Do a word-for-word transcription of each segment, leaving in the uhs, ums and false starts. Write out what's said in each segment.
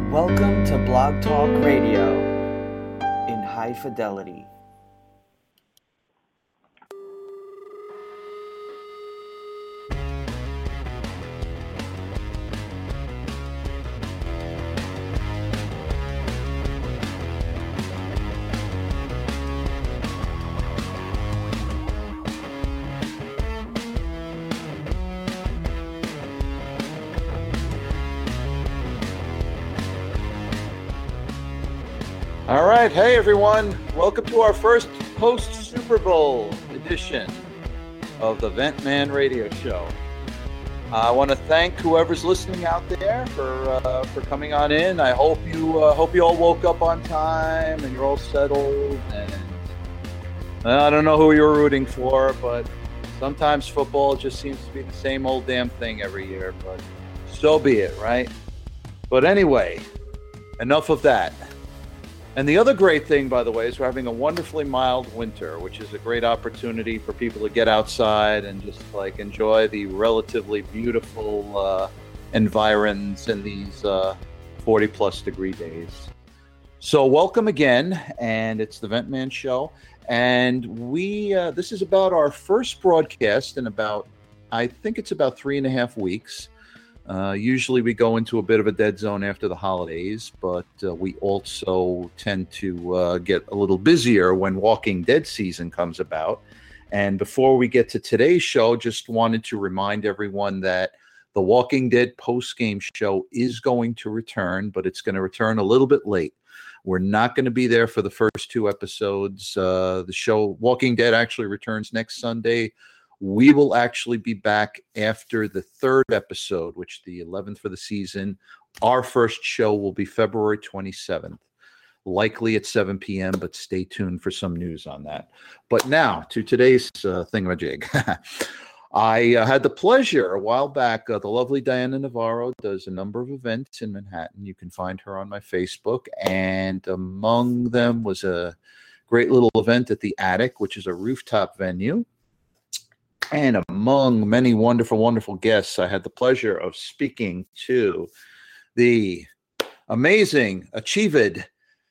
Welcome to Blog Talk Radio in high fidelity. All right. Hey, everyone. Welcome to our first post-Super Bowl edition of the Ventman Radio Show. I want to thank whoever's listening out there for uh, for coming on in. I hope you uh, hope you all woke up on time and you're all settled. And uh, I don't know who you're rooting for, but sometimes football just seems to be the same old damn thing every year. But so be it, right? But anyway, enough of that. And the other great thing, by the way, is we're having a wonderfully mild winter, which is a great opportunity for people to get outside and just like enjoy the relatively beautiful uh, environs in these uh, forty plus degree days. So welcome again, and it's the Ventman Show. And we uh, this is about our first broadcast in about, I think it's about three and a half weeks. Uh, usually we go into a bit of a dead zone after the holidays, but uh, we also tend to uh, get a little busier when Walking Dead season comes about. And before we get to today's show, just wanted to remind everyone that the Walking Dead post-game show is going to return, but it's going to return a little bit late. We're not going to be there for the first two episodes. Uh, the show Walking Dead actually returns next Sunday. We will actually be back after the third episode, which the eleventh for the season. Our first show will be February twenty-seventh, likely at seven p.m., but stay tuned for some news on that. But now to today's uh, thingamajig. I uh, had the pleasure a while back. Uh, the lovely Diana Navarro does a number of events in Manhattan. You can find her on my Facebook. And among them was a great little event at the Attic, which is a rooftop venue. And among many wonderful, wonderful guests, I had the pleasure of speaking to the amazing, achieved,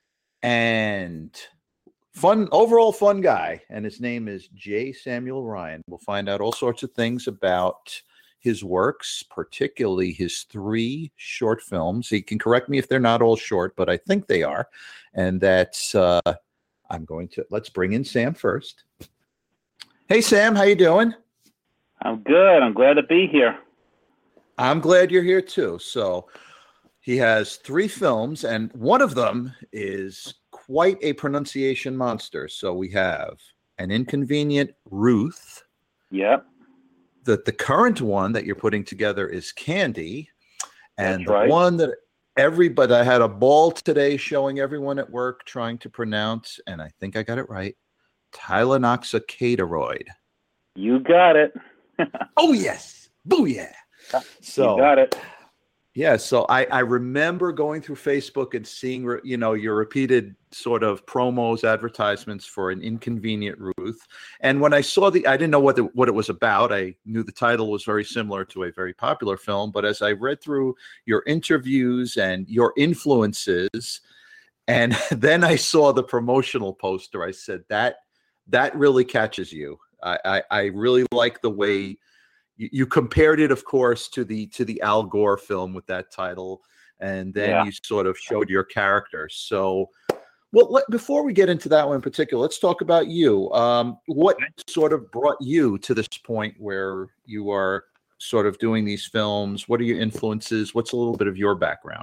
and fun, overall fun guy. And his name is J. Samuel Ryan. We'll find out all sorts of things about his works, particularly his three short films. He can correct me if they're not all short, but I think they are. And that's, uh, I'm going to, let's bring in Sam first. Hey, Sam, how you doing? I'm good. I'm glad to be here. I'm glad you're here too. So he has three films, and one of them is quite a pronunciation monster. So we have An Inconvenient Ruth. Yep. The, the current one that you're putting together is Candy. And That's the right. one that everybody, I had a ball today showing everyone at work trying to pronounce, and I think I got it right, Tylenoxicatoid. You got it. Oh, yes. Booyah. So, you got it. Yeah. So I, I remember going through Facebook and seeing, you know, your repeated sort of promos, advertisements for An Inconvenient Ruth. And when I saw the, I didn't know what the, what it was about. I knew the title was very similar to a very popular film. But as I read through your interviews and your influences, and then I saw the promotional poster, I said, that that really catches you. I, I, I really like the way you, you compared it, of course, to the to the Al Gore film with that title, and then Yeah. you sort of showed your character. So, well, let, before we get into that one in particular, let's talk about you. Um, what sort of brought you to this point where you are sort of doing these films? What are your influences? What's a little bit of your background?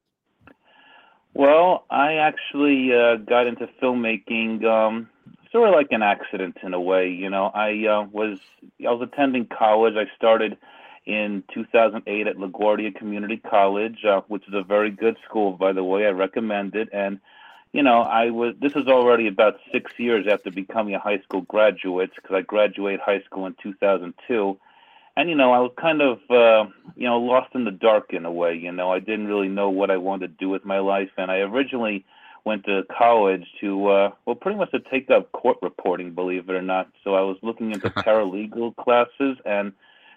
Well, I actually uh, got into filmmaking um, sort of like an accident in a way. You know, I uh, was I was attending college. I started in two thousand eight at LaGuardia Community College, uh, which is a very good school, by the way. I recommend it. And you know, I was. This was already about six years after becoming a high school graduate, because I graduated high school in two thousand two. And, you know, I was kind of, uh, you know, lost in the dark in a way. You know, I didn't really know what I wanted to do with my life. And I originally went to college to, uh, well, pretty much to take up court reporting, believe it or not. So I was looking into paralegal classes, and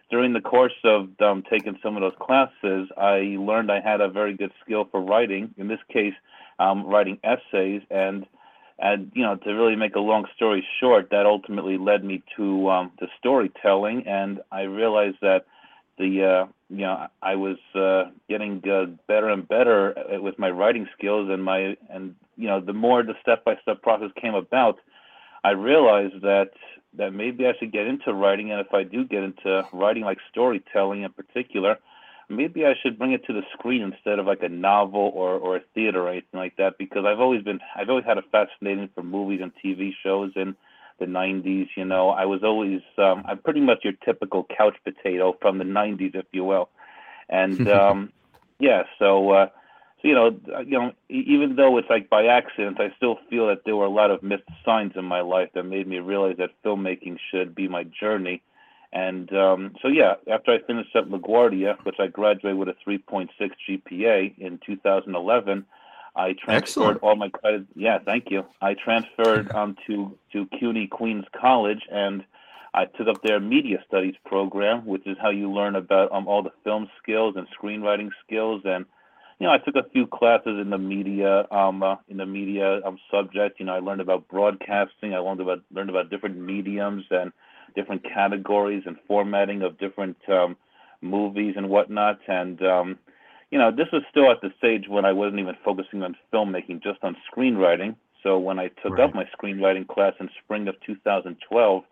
during the course of um, taking some of those classes, I learned I had a very good skill for writing. In this case, um, writing essays, and and you know, to really make a long story short, that ultimately led me to um, to storytelling, and I realized that the uh, you know I was uh, getting uh, better and better with my writing skills, and my and you know the more the step by step process came about, I realized that that maybe I should get into writing, and if I do get into writing, like storytelling in particular, maybe I should bring it to the screen instead of like a novel or, or a theater or anything like that, because I've always been I've always had a fascination for movies and T V shows in the nineties. You know, I was always um, I'm pretty much your typical couch potato from the nineties, if you will, and um, yeah, so. Uh, So, you know, you know, even though it's like by accident, I still feel that there were a lot of missed signs in my life that made me realize that filmmaking should be my journey. And um, so, yeah, after I finished up LaGuardia, which I graduated with a three point six G P A in two thousand eleven, I transferred Excellent. all my credits. Yeah, thank you. I transferred um, to, to CUNY Queens College, and I took up their media studies program, which is how you learn about um, all the film skills and screenwriting skills. And you know, I took a few classes in the media, um, uh, in the media um, subject. You know, I learned about broadcasting. I learned about learned about different mediums and different categories and formatting of different um, movies and whatnot. And um, you know, this was still at the stage when I wasn't even focusing on filmmaking, just on screenwriting. So when I took Right. up my screenwriting class in spring of two thousand twelve,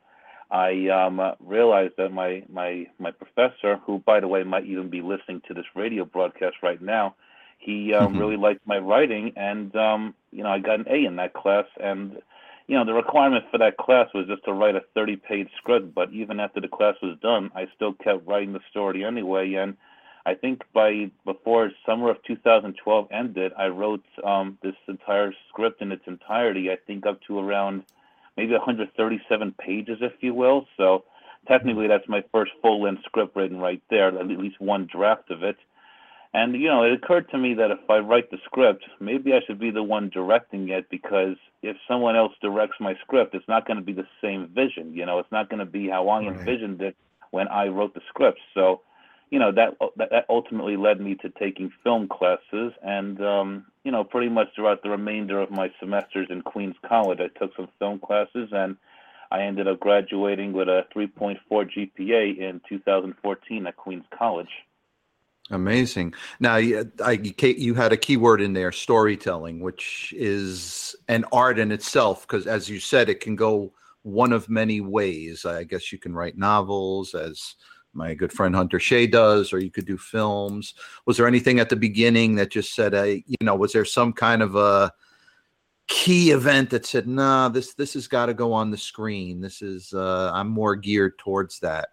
I um, uh, realized that my my my professor, who by the way might even be listening to this radio broadcast right now, he um, really liked my writing, and um, you know, I got an A in that class. And you know, the requirement for that class was just to write a thirty-page script. But even after the class was done, I still kept writing the story anyway. And I think by before summer of two thousand twelve ended, I wrote um, this entire script in its entirety. I think up to around maybe one hundred thirty-seven pages, if you will. So technically, that's my first full-length script written right there, at least one draft of it. And, you know, it occurred to me that if I write the script, maybe I should be the one directing it, because if someone else directs my script, it's not going to be the same vision. You know, it's not going to be how I Right. envisioned it when I wrote the script. So, you know, that that ultimately led me to taking film classes. And, um, you know, pretty much throughout the remainder of my semesters in Queens College, I took some film classes, and I ended up graduating with a three point four G P A in two thousand fourteen at Queens College. Amazing. Now, you, I, you had a keyword in there, storytelling, which is an art in itself, because as you said, it can go one of many ways. I guess you can write novels, as my good friend Hunter Shea does, or you could do films. Was there anything at the beginning that just said, uh, you know, was there some kind of a key event that said, nah, this, this has got to go on the screen. This is, uh, I'm more geared towards that.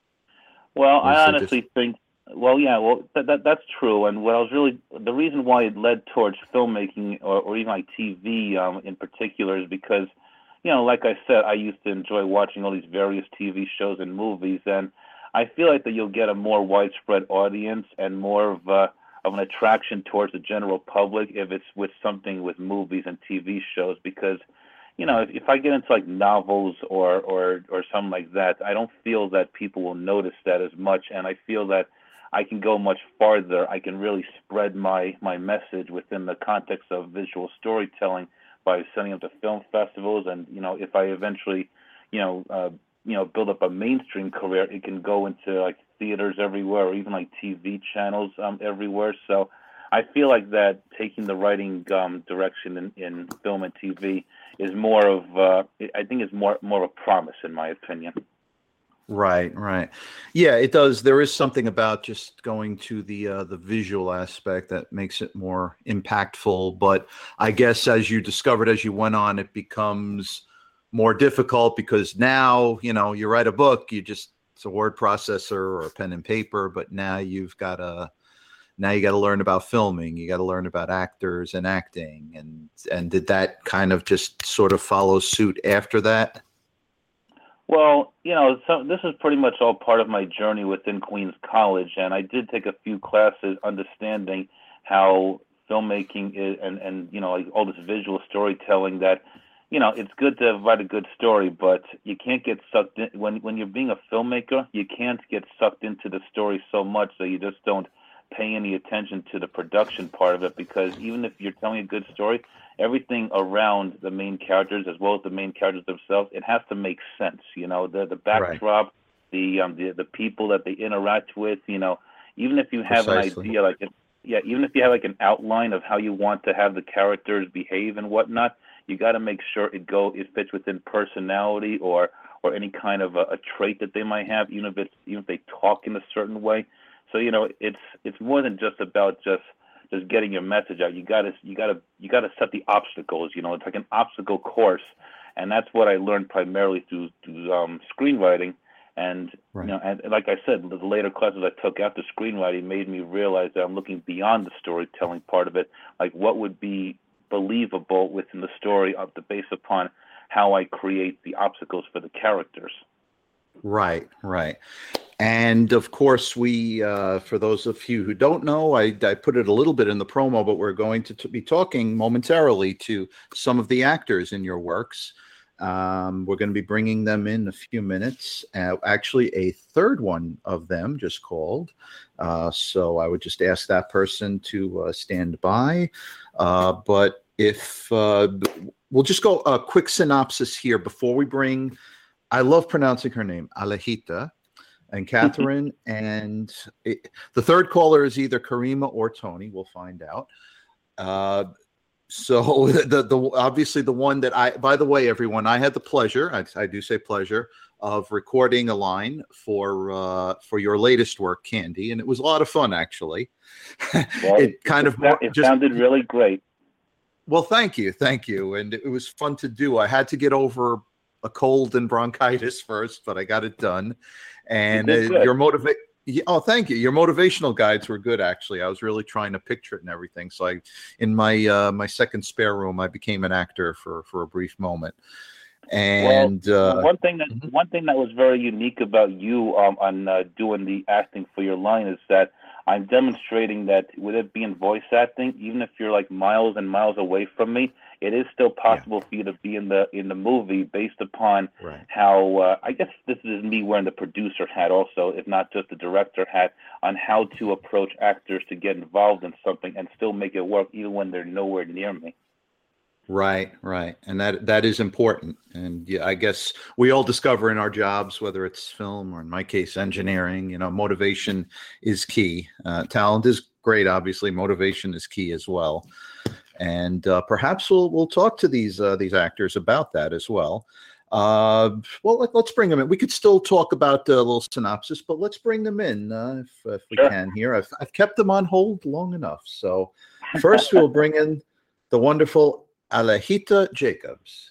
Well, Or is I it honestly just- think, well, yeah, well, that, that that's true. And what I was really, the reason why it led towards filmmaking, or, or even like T V um, in particular, is because, you know, like I said, I used to enjoy watching all these various T V shows and movies, and I feel like that you'll get a more widespread audience and more of a, of an attraction towards the general public if it's with something with movies and T V shows, because, you know, if, if I get into like novels or, or, or something like that, I don't feel that people will notice that as much, and I feel that I can go much farther. I can really spread my, my message within the context of visual storytelling by sending up to film festivals. And, you know, if I eventually, you know, uh, you know, build up a mainstream career, it can go into like theaters everywhere, or even like T V channels um, everywhere. So I feel like that taking the writing um, direction in, in film and T V is more of, uh, I think is more, more of a promise, in my opinion. Right, right. Yeah, it does. There is something about just going to the uh, the visual aspect that makes it more impactful. But I guess as you discovered as you went on, it becomes more difficult, because now, you know, you write a book, you just, it's a word processor or a pen and paper, but now you've got to, now you got to learn about filming, you got to learn about actors and acting. And, and did that kind of just sort of follow suit after that? Well, you know, so this is pretty much all part of my journey within Queens College, and I did take a few classes understanding how filmmaking is, and, and you know, like all this visual storytelling that, you know, it's good to write a good story, but you can't get sucked in when when you're being a filmmaker. You can't get sucked into the story so much that you just don't pay any attention to the production part of it. Because even if you're telling a good story, everything around the main characters as well as the main characters themselves, it has to make sense. You know, the the backdrop, right. the um the the people that they interact with. You know, even if you have Precisely. an idea, like it, yeah, even if you have like an outline of how you want to have the characters behave and whatnot. You got to make sure it go it fits within personality or or any kind of a, a trait that they might have, even if it's even if they talk in a certain way. So you know, it's it's more than just about just just getting your message out. You got to you got to you got to set the obstacles. You know, it's like an obstacle course, and that's what I learned primarily through through um, screenwriting. And right. you know, and like I said, the later classes I took after screenwriting made me realize that I'm looking beyond the storytelling part of it. Like, what would be believable within the story of the based upon how I create the obstacles for the characters. Right, right. And of course, we, uh, for those of you who don't know, I, I put it a little bit in the promo, but we're going to t- be talking momentarily to some of the actors in your works. Um, we're going to be bringing them in a few minutes. Uh, actually, a third one of them just called. Uh, so I would just ask that person to uh, stand by. Uh, but if uh, we'll just go a quick synopsis here before we bring, I love pronouncing her name, Alejita, and Catherine. and it, the third caller is either Karima or Tony. We'll find out. Uh, So the the obviously the one that I, by the way, everyone, I had the pleasure, I, I do say pleasure, of recording a line for uh, for your latest work, Candy, and it was a lot of fun, actually. Well, it kind it, of it just, sounded really great. Well, thank you, thank you, and it was fun to do. I had to get over a cold and bronchitis first, but I got it done. And you uh, your motivate. Yeah, oh, thank you. Your motivational guides were good, actually. I was really trying to picture it and everything. So I, in my uh, my second spare room, I became an actor for, for a brief moment. And well, uh, one thing that mm-hmm. one thing that was very unique about you um, on uh, doing the acting for your line is that I'm demonstrating that with it being voice acting, even if you're like miles and miles away from me, it is still possible yeah. for you to be in the in the movie based upon right. how uh, I guess this is me wearing the producer hat also, if not just the director hat, on how to approach actors to get involved in something and still make it work even when they're nowhere near me. Right, right. And that that is important. And yeah, I guess we all discover in our jobs, whether it's film or in my case, engineering, you know, motivation is key. Uh, talent is great. Obviously, motivation is key as well. And uh, perhaps we'll we'll talk to these uh, these actors about that as well. Uh, well, let, let's bring them in. We could still talk about a little synopsis, but let's bring them in uh, if, if we sure. can here. I've, I've kept them on hold long enough. So first we'll bring in the wonderful Alejita Jacobs.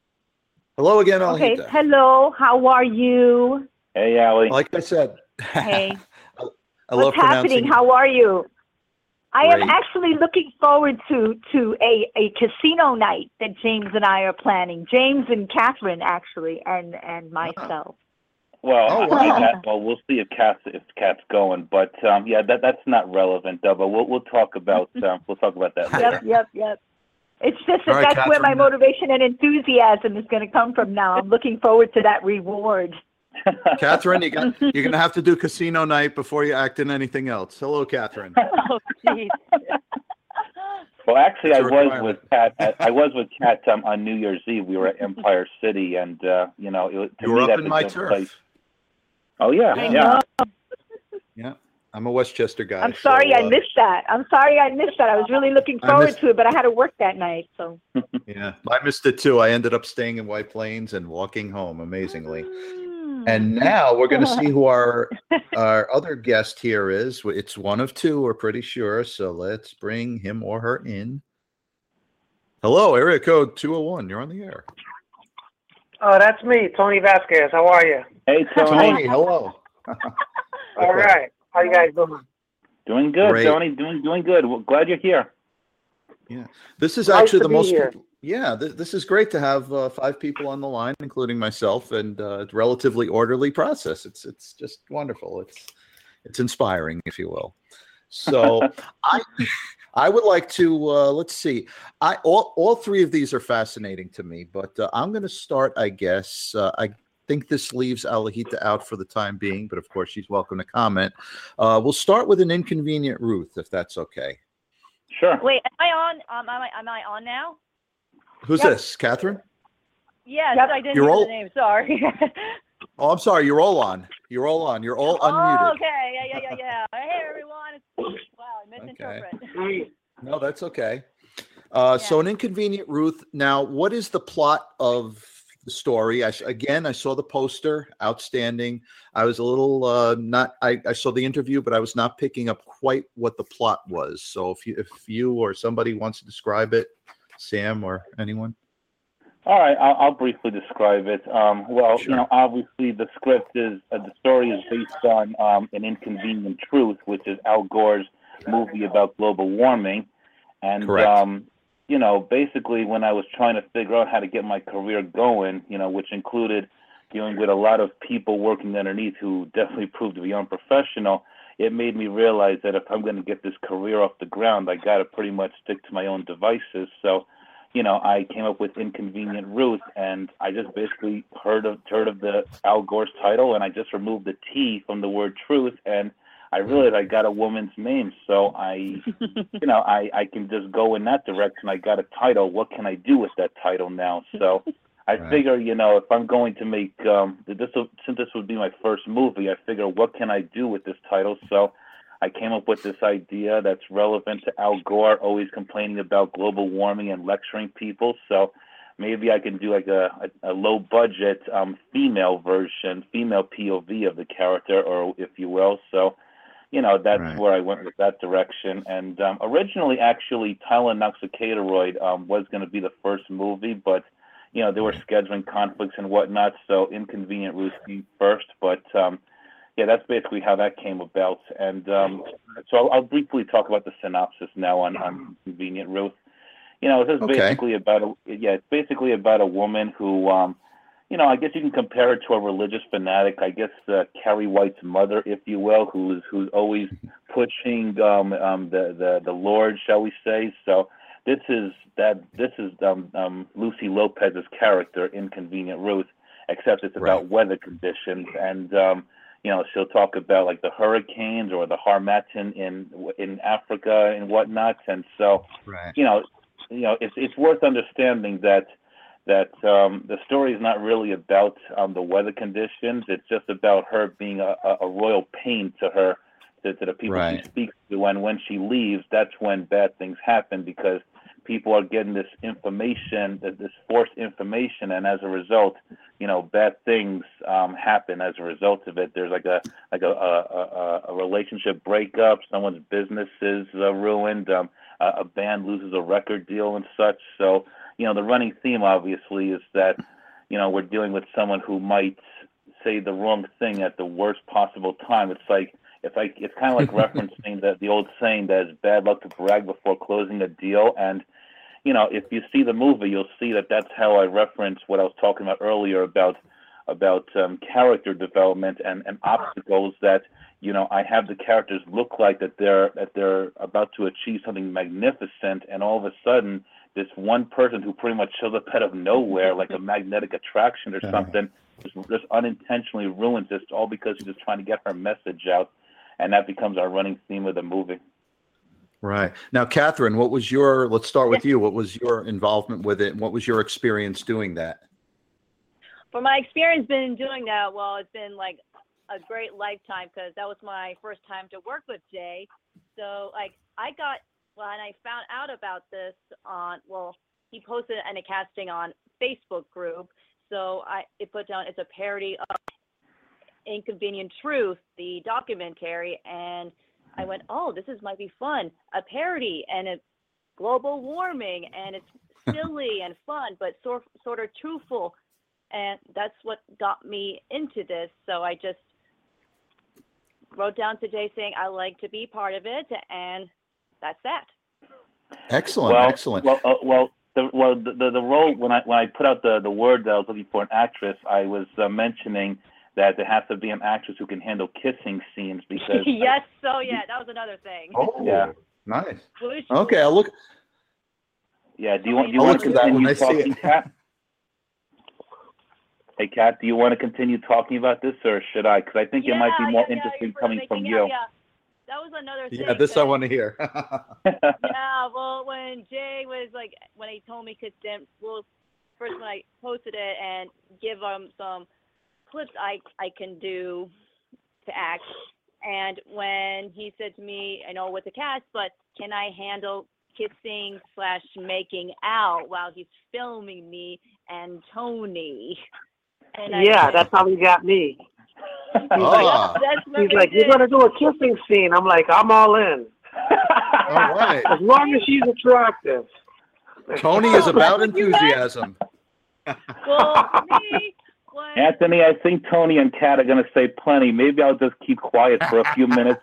Hello again, Alejita. Okay, hello. How are you? Hey, Ali. Like I said. Hey. I, I love What's happening? How are you? I Great. am actually looking forward to to a, a casino night that James and I are planning. James and Catherine, actually, and and myself. Well, oh, I, wow. I got, well, we'll see if Cat's if Cat's going, but um, yeah, that that's not relevant, though. But we'll we'll talk about um, we'll talk about that later. Yep, yep, yep. It's just that right, that's Catherine. where my motivation and enthusiasm is going to come from now. I'm looking forward to that reward. Catherine, you got, you're going to have to do casino night before you act in anything else. Hello, Catherine. Oh, jeez. Well, actually, That's I was with Cat. I, I was with Cat um, on New Year's Eve. We were at Empire City, and uh, you know, it, to you were me, up that's in a my good turf. place. Oh yeah, Yeah. yeah. Yeah, I'm a Westchester guy. I'm sorry so, I uh, missed that. I'm sorry I missed that. I was really looking I forward missed- to it, but I had to work that night. So Yeah, I missed it too. I ended up staying in White Plains and walking home, amazingly. And now we're going to see who our our other guest here is. It's one of two, we're pretty sure. So let's bring him or her in. Hello, area code two oh one. You're on the air. Oh, that's me, Tony Vasquez. How are you? Hey, Tony. Tony, hello. All right. How you guys doing? Doing good, Great. Tony. Doing doing good. Well, glad you're here. Yeah, this is Nice actually to the be most. here. Yeah, th- this is great to have uh, five people on the line, including myself, and uh, it's a relatively orderly process. It's it's just wonderful. It's it's inspiring, if you will. So I I would like to, uh, let's see. I all, all three of these are fascinating to me, but uh, I'm going to start, I guess. Uh, I think this leaves Alahita out for the time being, but of course she's welcome to comment. Uh, we'll start with an Inconvenient Ruth, if that's okay. Sure. Wait, am I on? Um, am I am I on now? Who's Yep. this, Catherine? Yes, Yep. I didn't You're hear all- the name. Sorry. Oh, I'm sorry. You're all on. You're all on. You're all unmuted. Oh, okay. Yeah, yeah, yeah, yeah. Hey, everyone. It's, wow, I misinterpret. No, that's okay. Uh, Yeah. So an Inconvenient Ruth. Now, what is the plot of the story? I, again, I saw the poster. Outstanding. I was a little uh, not. I, I saw the interview, but I was not picking up quite what the plot was. So if you, if you or somebody wants to describe it, Sam or anyone. All right, I'll, I'll briefly describe it. Um, well, Sure. you know, obviously the script is, uh, the story is based on um, An Inconvenient Truth, which is Al Gore's movie about global warming. And, Correct. um, you know, basically when I was trying to figure out how to get my career going, you know, which included dealing with a lot of people working underneath who definitely proved to be unprofessional, it made me realize that if I'm going to get this career off the ground, I got to pretty much stick to my own devices. So, you know, I came up with Inconvenient Ruth, and I just basically heard of heard of the Al Gore's title, and I just removed the T from the word truth, and I realized I got a woman's name, so I, you know, I, I can just go in that direction. I got a title. What can I do with that title now? So I Right. figure, you know, if I'm going to make um, this, since this would be my first movie, I figure what can I do with this title? So I came up with this idea that's relevant to Al Gore, always complaining about global warming and lecturing people. So maybe I can do like a, a, a low budget um, female version, female P O V of the character, or if you will. So, you know, that's Right. where I went with that direction. And um, originally, actually, Tylenol um, was going to be the first movie, but, you know, there were scheduling conflicts and whatnot, so Inconvenient Ruth came first. But, um, yeah, that's basically how that came about. And um, so I'll, I'll briefly talk about the synopsis now on, on Inconvenient Ruth. You know, this is Okay. basically about a, yeah, it's basically about a woman who, um, you know, I guess you can compare it to a religious fanatic. I guess uh, Carrie White's mother, if you will, who's who's always pushing um, um, the the the Lord, shall we say? So this is that this is um, um, Lucy Lopez's character, Inconvenient Ruth, except it's about Right. weather conditions, and um, you know, she'll talk about like the hurricanes or the Harmattan in in Africa and whatnot, and so Right. you know, you know, it's it's worth understanding that. that um, the story is not really about um, the weather conditions. It's just about her being a, a, a royal pain to her, to, to the people Right. she speaks to. And when she leaves, that's when bad things happen because people are getting this information, this forced information, and as a result, you know, bad things um, happen as a result of it. There's like a like a, a, a, a relationship breakup, someone's business is uh, ruined, um, a, a band loses a record deal and such. So, you know, the running theme obviously is that, you know, we're dealing with someone who might say the wrong thing at the worst possible time. It's like it's like it's kind of like referencing the the old saying that it's bad luck to brag before closing a deal. And you know, if you see the movie, you'll see that that's how I reference what I was talking about earlier about about um, character development and, and obstacles that, you know, I have the characters look like that they're that they're about to achieve something magnificent, and all of a sudden this one person who pretty much shows up out of nowhere like a magnetic attraction or something just, just unintentionally ruins this, all because she's just trying to get her message out, and that becomes our running theme of the movie. Right. Now, Catherine, what was your, let's start with you. What was your involvement with it? And what was your experience doing that? For my experience been doing that, well, it's been like a great lifetime because that was my first time to work with Jay. So like I got, when I found out about this on, well, he posted an a casting on Facebook group. So I it put down, it's a parody of Inconvenient Truth, the documentary. And I went, oh, this is might be fun. A parody, and it's global warming, and it's silly and fun, but sort, sort of truthful. And that's what got me into this. So I just wrote down to Jay saying I like to be part of it, and that's that. Excellent. Well, excellent. Well, uh, well, the, well, the, the the role when I when I put out the the word that I was looking for an actress, I was uh, mentioning that there has to be an actress who can handle kissing scenes because Yes, so yeah, that was another thing. Oh, yeah, Nice. Bush Okay, I'll look. Yeah. Do you want? Do you I'll want look to at that when continue I see talking, it. Kat? Hey, Kat, do you want to continue talking about this, or should I? Because I think yeah, it might be more yeah, interesting yeah, coming from making you. out, yeah. That was another thing. Yeah, this I 'cause- want to hear. Yeah, well, when Jay was like, when he told me, cause then, well, first when I posted it and give him some clips I I can do to act, and when he said to me, I know with the cast, but can I handle kissing slash making out while he's filming me and Tony? And I Yeah, said, that's how he got me. He's Oh. like, Ah. that's what he's we like, did. you're gonna do a kissing scene. I'm like, I'm all in. All right. As long as she's attractive. Tony is Oh, about that's what you got? enthusiasm. Well, for me, when, Anthony, I think Tony and Kat are going to say plenty. Maybe I'll just keep quiet for a few minutes.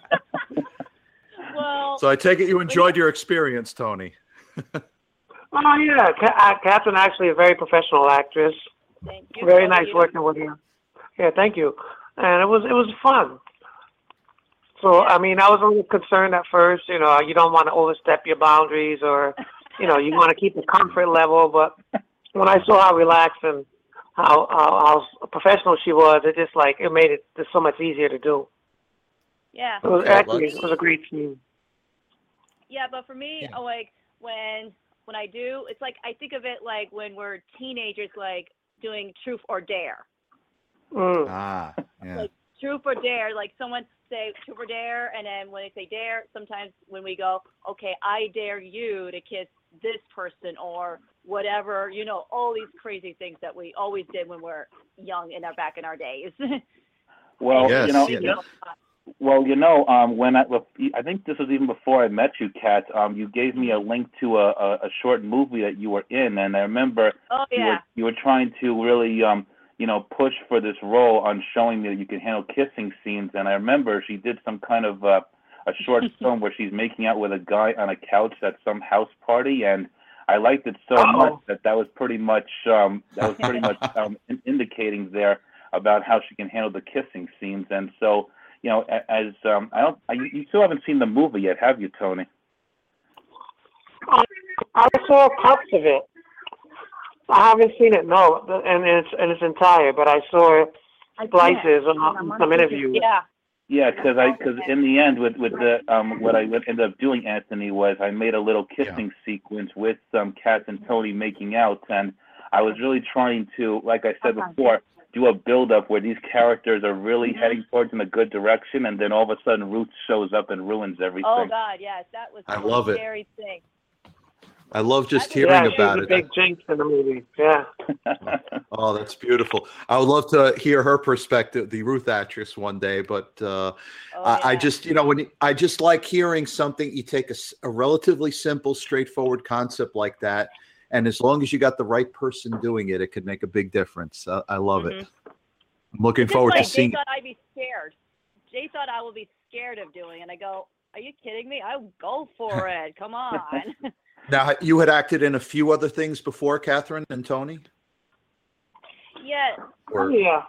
well, So I take it you enjoyed your experience, Tony. Oh yeah, Ca- uh, Catherine actually a very professional actress. thank you. Very both of nice you. working with her. Yeah, thank you. And it was it was fun. So I mean, I was a little concerned at first. You know, you don't want to overstep your boundaries, or you know, you want to keep the comfort level. But when I saw how relaxed and how, how how professional she was, it just like it made it just so much easier to do. Yeah. It was Yeah, actually let's- it was a great scene. Yeah, but for me, Yeah. uh, like when when I do, it's like I think of it like when we're teenagers, like doing truth or dare. Mm. Ah, yeah. Like truth or dare, like someone say truth or dare, and then when they say dare, sometimes when we go, okay, I dare you to kiss this person or whatever, you know, all these crazy things that we always did when we're young in our back in our days. Well, Yes, you know, yes. you know, well, you know, um, when I, well, I think this was even before I met you, Kat. Um, you gave me a link to a, a, a short movie that you were in, and I remember Oh you yeah. were you were trying to really, um, you know, push for this role on showing me that you can handle kissing scenes. And I remember she did some kind of uh, a short film where she's making out with a guy on a couch at some house party, and I liked it so Uh-oh. much that that was pretty much um, that was pretty much um, in- indicating there about how she can handle the kissing scenes. And so, you know, a- as um, I don't, I, you still haven't seen the movie yet, have you, Tony? I saw cuts of it. I haven't seen it, no, and it's in its entire, but I saw slices on some interviews. Yeah. Yeah, because I because in the end, with with the um, what I ended up doing, Anthony, was I made a little kissing sequence with um, Kat and Tony making out, and I was really trying to, like I said before, do a build up where these characters are really heading towards in a good direction, and then all of a sudden Ruth shows up and ruins everything. Oh God, yes, that was I the love it. scary thing. I love just Yeah, hearing Yeah, she's about a it. big jinx in the movie. Yeah. Oh, that's beautiful. I would love to hear her perspective, the Ruth actress, one day. But uh, Oh, I, I yeah. just, you know, when you, I just like hearing something. You take a, s- a relatively simple, straightforward concept like that, and as long as you got the right person doing it, it could make a big difference. Uh, I love it. I'm looking Just forward like to seeing. Jay thought I'd be scared. Jay thought I would be scared of doing, and I go, "Are you kidding me? I would go for it. Come on." Now, you had acted in a few other things before, Catherine and Tony. Yeah. Oh, yeah.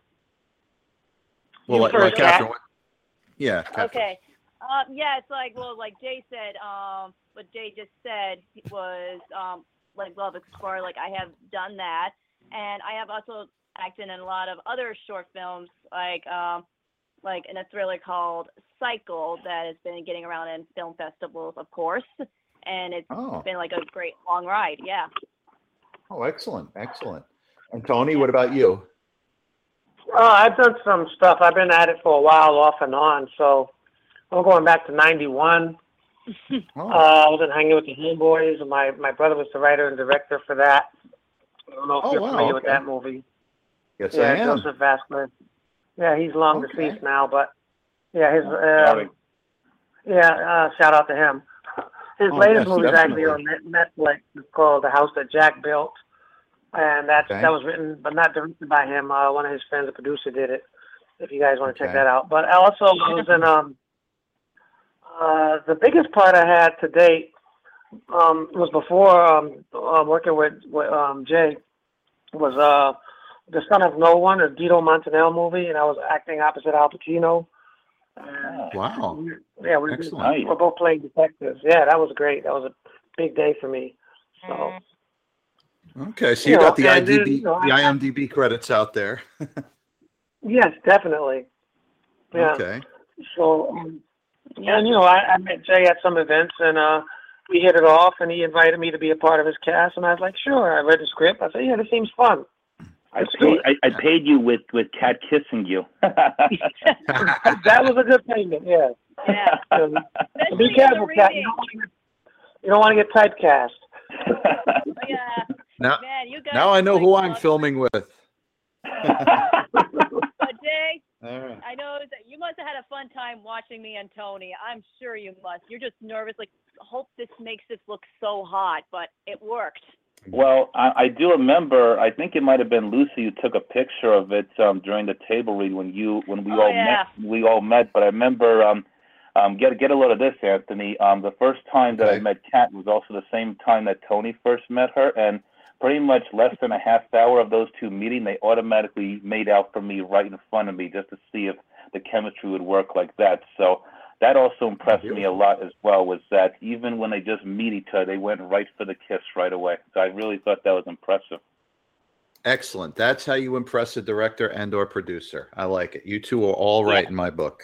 Well, You like, first, like Kat. Catherine. what- Yeah. Catherine. Okay. Um, yeah, it's like, well, like Jay said, um, what Jay just said was, um, like Love Explorer, like I have done that. And I have also acted in a lot of other short films, like, um, like in a thriller called Cycle that has been getting around in film festivals, of course. And it's Oh. been like a great long ride. Yeah. Oh, excellent, excellent. And Tony, what about you? Uh, I've done some stuff. I've been at it for a while, off and on. So I'm going back to ninety-one. Oh, Uh, I was in Hanging with the Homeboys. My my brother was the writer and director for that. I don't know if Oh, you're wow, familiar with okay. that movie. yes, yeah, I am. Joseph Vasquez. Yeah, he's long Okay. deceased now, but yeah, his Sorry. um, yeah. Uh, shout out to him. His Oh, latest yes, movie is actually on definitely. Net- Netflix. It's called The House That Jack Built, and that's Okay. that was written but not directed by him. Uh, one of his friends, a producer, did it. If you guys want to Okay. check that out. But I also was in um uh the biggest part I had to date um was before um uh, working with, with um Jay was uh The Son of No One, a Guido Mantanell movie, and I was acting opposite Al Pacino. And Wow. we- yeah, we Excellent. we're both playing detectives. Yeah, that was great. That was a big day for me. So Okay, so You you know, got the and then, IMDb, you know, I- the IMDb credits out there. yes, definitely. Yeah. Okay. So um, and you know, I, I met Jay at some events, and uh, we hit it off, and he invited me to be a part of his cast, and I was like, sure. I read the script. I said, yeah, this seems fun. I Let's do paid, it. I, I paid you with, with Cat kissing you. That was a good payment. Yeah. Yeah. So, Especially be in careful, the Cat. You reading. don't want to get, you don't want to get typecast. Oh, yeah. Now, Man, you guys now I know like who I'm love- filming with. But Jay, All right. I know that you must have had a fun time watching me and Tony. I'm sure you must. You're just nervous, like, hope this makes this look so hot, but it worked. Well, I, I do remember. I think it might have been Lucy who took a picture of it um, during the table read when you when we Oh, all yeah. met. We all met, but I remember. Um, um, get get a load of this, Anthony. Um, the first time that I Okay. met Kat was also the same time that Tony first met her, and pretty much less than a half hour of those two meeting, they automatically made out for me right in front of me just to see if the chemistry would work like that. So that also impressed me a lot as well, was that even when they just meet each other, they went right for the kiss right away. So I really thought that was impressive. Excellent. That's how you impress a director and or producer. I like it. You two are all right in my book.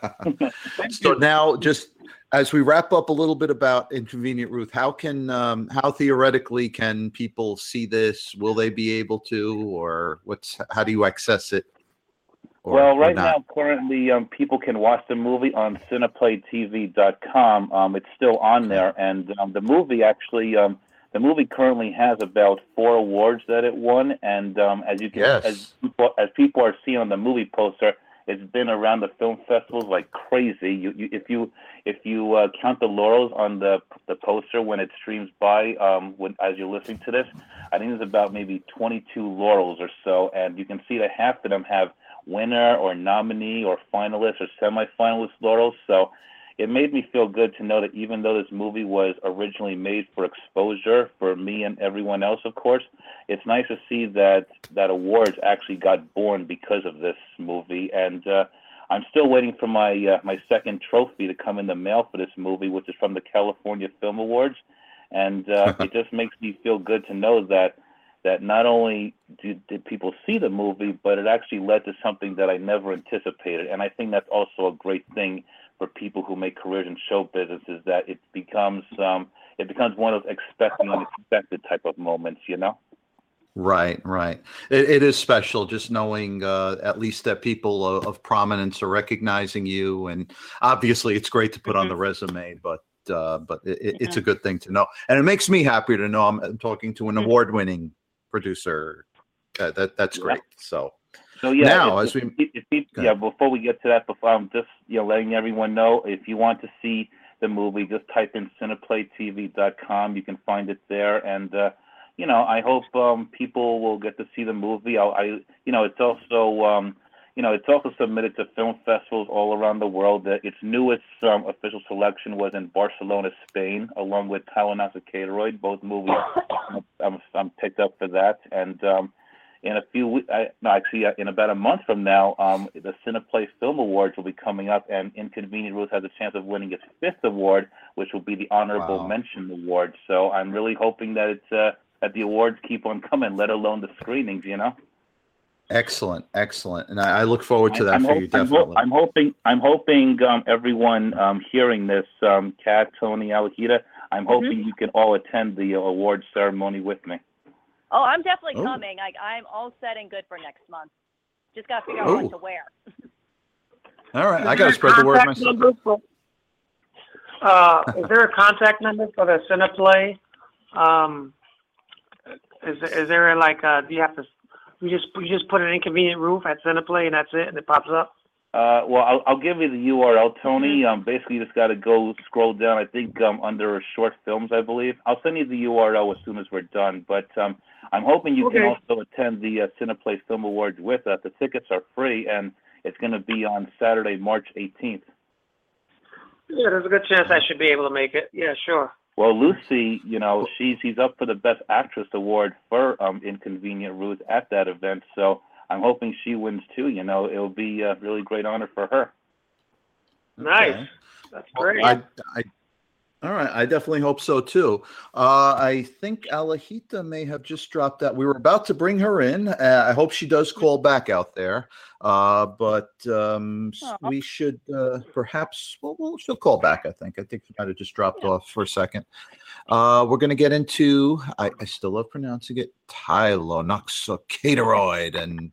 So now, just as we wrap up a little bit about Inconvenient Ruth, how can, um, how theoretically can people see this? Will they be able to, or what's, how do you access it? Or- well, or right not? now, currently, um, people can watch the movie on cineplay T V dot com. Um, it's still on there, and um, the movie actually, um, the movie currently has about four awards that it won, and um, as you can, Yes. as people, as people are seeing on the movie poster, it's been around the film festivals like crazy. You, you if you if you uh, count the laurels on the the poster when it streams by, um, when as you're listening to this, I think there's about maybe twenty-two laurels or so, and you can see that half of them have winner or nominee or finalist or semi-finalist laurels. So it made me feel good to know that even though this movie was originally made for exposure for me and everyone else, of course, it's nice to see that that awards actually got born because of this movie. And uh, I'm still waiting for my uh, my second trophy to come in the mail for this movie, which is from the California Film Awards. And uh, it just makes me feel good to know that that not only did, did people see the movie, but it actually led to something that I never anticipated. And I think that's also a great thing for people who make careers in show business, is that it becomes um, it becomes one of those expected, unexpected type of moments, you know? Right, right. It, it is special just knowing uh, at least that people of, of prominence are recognizing you, and obviously it's great to put on the resume, but uh, but it, it, it's a good thing to know, and it makes me happy to know I'm, I'm talking to an award-winning producer. Uh, that that's Yeah. great. So So yeah, now if, as we if, if, if, yeah, before we get to that, before I'm just you know letting everyone know, if you want to see the movie, just type in cineplay T V dot com. You can find it there, and uh, you know I hope um, people will get to see the movie. I'll, I you know it's also um, you know it's also submitted to film festivals all around the world. That its newest um, official selection was in Barcelona, Spain, along with Kawanasa Both movies I'm, I'm picked up for that, and um, in a few weeks, no, actually, uh, in about a month from now, um, the Cineplay Film Awards will be coming up, and Inconvenient Ruth has a chance of winning its fifth award, which will be the Honorable Wow. Mention Award. So I'm really hoping that it's uh, that the awards keep on coming, let alone the screenings. You know. excellent, excellent, and I, I look forward to that I'm, for hope, you I'm, ho- definitely. I'm hoping. I'm hoping um, everyone um, hearing this, um, Kat, Tony, Alahita, I'm hoping you can all attend the uh, award ceremony with me. Oh, I'm definitely Oh. coming. Like, I'm all set and good for next month. Just got to figure out Oh. what to wear. All right, I Is got there to a spread the word contact myself. number for- Uh, is there a contact number for the Cineplay? Um, is is there like uh do you have to you just you just put an Inconvenient Roof at Cineplay and that's it and it pops up? Uh, well, I'll, I'll give you the U R L, Tony. Um, basically, you just got to go scroll down. I think um, under short films, I believe. I'll send you the U R L as soon as we're done. But um, I'm hoping you can Okay. also attend the uh, Cineplay Film Awards with us. The tickets are free, and it's going to be on Saturday, March eighteenth. Yeah, there's a good chance I should be able to make it. Yeah, sure. Well, Lucy, you know, she's she's up for the Best Actress award for um, Inconvenient Ruth at that event. So I'm hoping she wins too. You know, it'll be a really great honor for her. Nice. Okay. That's great. I, I, all right. I definitely hope so too. Uh, I think Alahita may have just dropped out. We were about to bring her in. Uh, I hope she does call back out there. Uh, but um, Aw. we should uh, perhaps, well, well, she'll call back, I think. I think she might have just dropped Yeah. off for a second. Uh, we're going to get into, I, I still love pronouncing it, Tylonoxacateroid and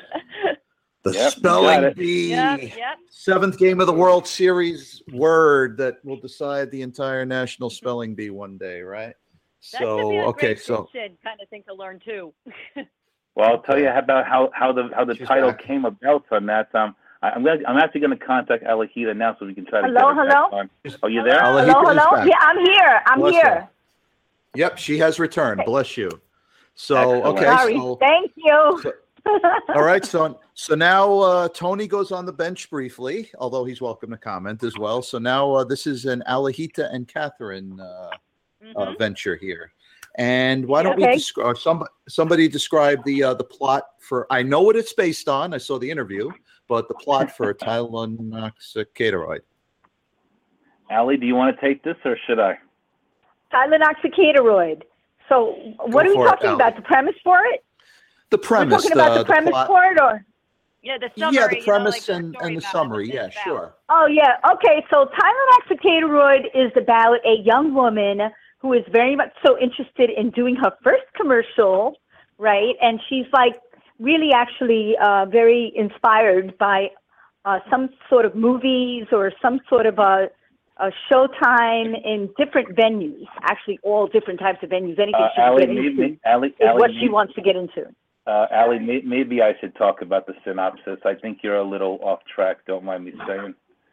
the Yep, you got spelling it. bee. Yep, yep. Seventh game of the World Series word that will decide the entire national spelling bee one day, right? That could So be a okay, great so kind of thing to learn too. Well, I'll tell you about how, how the how the She's title back. came about on that. Um, I, I'm gonna, I'm actually going to contact Alahita now so we can try to Hello, get her hello? back on. Oh, you there? Hello? Hello, Alahita is hello. back. Yeah, I'm here. I'm Bless here. her. Yep, she has returned. Bless you. So Excellent. okay, Sorry. so Thank you. so- all right, so so now uh, Tony goes on the bench briefly, although he's welcome to comment as well. So now uh, this is an Alahita and Catherine uh, Mhm. uh, venture here. And why don't we Okay. describe somebody somebody describe the uh, the plot for? I know what it's based on. I saw the interview, but the plot for Tylonoxacateroid. Allie, do you want to take this or should I? Tylonoxacateroid. So what Go are we for it, talking about? Allie. The premise for it? The We're premise. talking about the, the premise plot. for it, or? Yeah, the summary. Yeah, the you know, premise like the and, story and the about summary. what Yeah, it's about. sure. Oh yeah. Okay. So Tylonoxacateroid is about a young woman who is very much so interested in doing her first commercial, right? And she's like really actually uh, very inspired by uh, some sort of movies or some sort of a, a showtime in different venues. Actually, all different types of venues. Anything Uh, she can Allie, get into maybe, Allie, is Allie, what she maybe- wants to get into. Uh, Allie, may, maybe I should talk about the synopsis. I think you're a little off track. Don't mind me saying.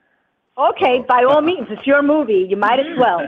Okay, by all means, it's your movie. You might as well.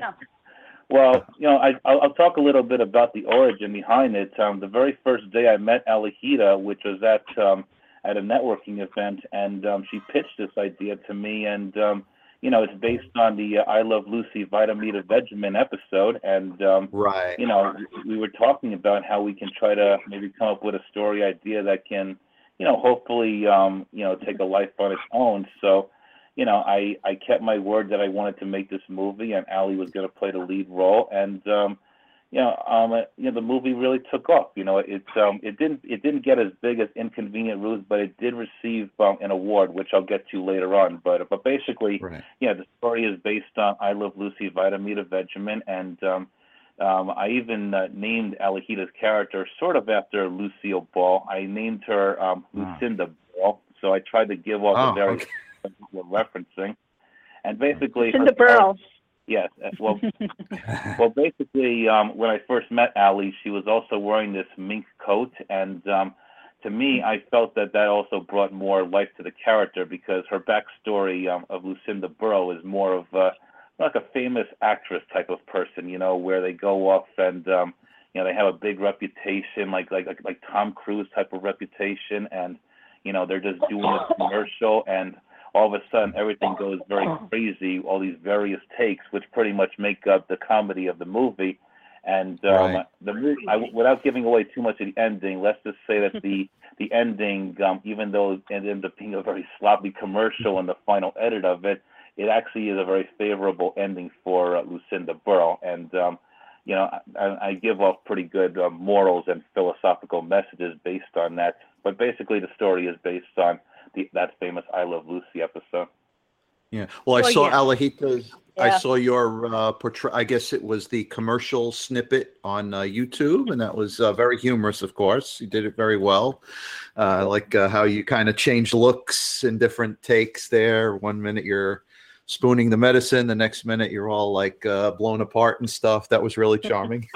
Well, you know, I, I'll, I'll talk a little bit about the origin behind it. Um, the very first day I met Alahita, which was at um, at a networking event, and um, she pitched this idea to me. And um, you know, it's based on the uh, I Love Lucy Vitamita Vegemin episode. And um, Right. you know, we were talking about how we can try to maybe come up with a story idea that can, you know, hopefully, um, you know, take a life on its own. So, you know, I, I kept my word that I wanted to make this movie, and Allie was going to play the lead role. And, um, you know, um, you know, the movie really took off. You know, it um, it didn't it didn't get as big as Inconvenient Rules, but it did receive um, an award, which I'll get to later on. But but basically, Right. yeah, the story is based on I Love Lucy Vitamita Vegemin, and um, um, I even uh, named Alahita's character sort of after Lucille Ball. I named her um, Lucinda Ball, so I tried to give off Oh, a very okay. we're referencing, and basically, Cinda her- Burrow. yes, uh, well, well, basically, um, when I first met Allie, she was also wearing this mink coat, and um, to me, I felt that that also brought more life to the character because her backstory um, of Lucinda Burrow is more of uh, like a famous actress type of person, you know, where they go off and um, you know they have a big reputation, like like like, like Tom Cruise type of reputation, and you know they're just doing a commercial and all of a sudden everything goes very crazy, all these various takes, which pretty much make up the comedy of the movie. And um, Right. the movie, I, without giving away too much of the ending, let's just say that the the ending, um, even though it ended up being a very sloppy commercial in the final edit of it, it actually is a very favorable ending for uh, Lucinda Burrow. And um, you know, I, I give off pretty good uh, morals and philosophical messages based on that. But basically, the story is based on the, that famous I Love Lucy episode. Yeah. Well, I Well, saw yeah. Alahita's. I Yeah. saw your uh, portray. I guess it was the commercial snippet on uh, YouTube, and that was uh, very humorous. Of course, you did it very well. Uh, I like uh, how you kind of changed looks in different takes there. One minute you're spooning the medicine, the next minute you're all like uh, blown apart and stuff. That was really charming.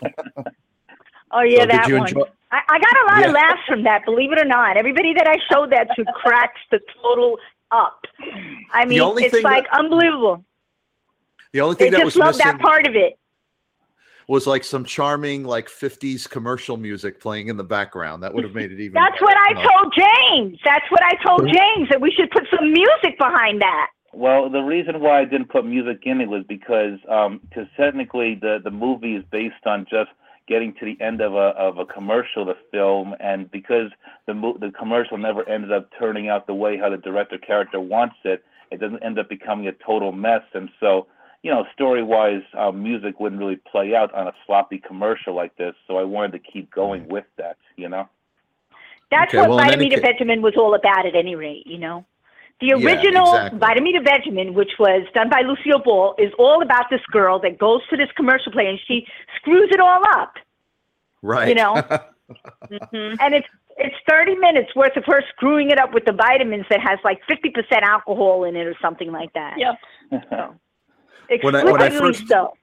Oh yeah, So did that you one. enjoy- I, I got a lot of Yeah. laughs from that. Believe it or not, everybody that I showed that to cracked the total up. I mean, only it's thing like that- unbelievable. The only They thing that just was love missing that part of it. was like some charming like fifties commercial music playing in the background. That would have made it even. That's better, what I you know? told James. That's what I told James, that we should put some music behind that. Well, the reason why I didn't put music in it was because um, cause technically the, the movie is based on just getting to the end of a of a commercial to film, and because the mo- the commercial never ends up turning out the way how the director character wants it, it doesn't end up becoming a total mess. And so, you know, story-wise, uh, music wouldn't really play out on a sloppy commercial like this. So I wanted to keep going with that, you know? That's Okay, what well, in any Vitamin ca- Vegemin was all about at any rate, you know? The Yeah, original exactly. Vitamin Vegemin, which was done by Lucille Ball, is all about this girl that goes to this commercial play and she screws it all up, Right. you know? Mhm. And it's it's thirty minutes worth of her screwing it up with the vitamins that has like fifty percent alcohol in it or something like that. Yep. When I- when I Explicitly first- so.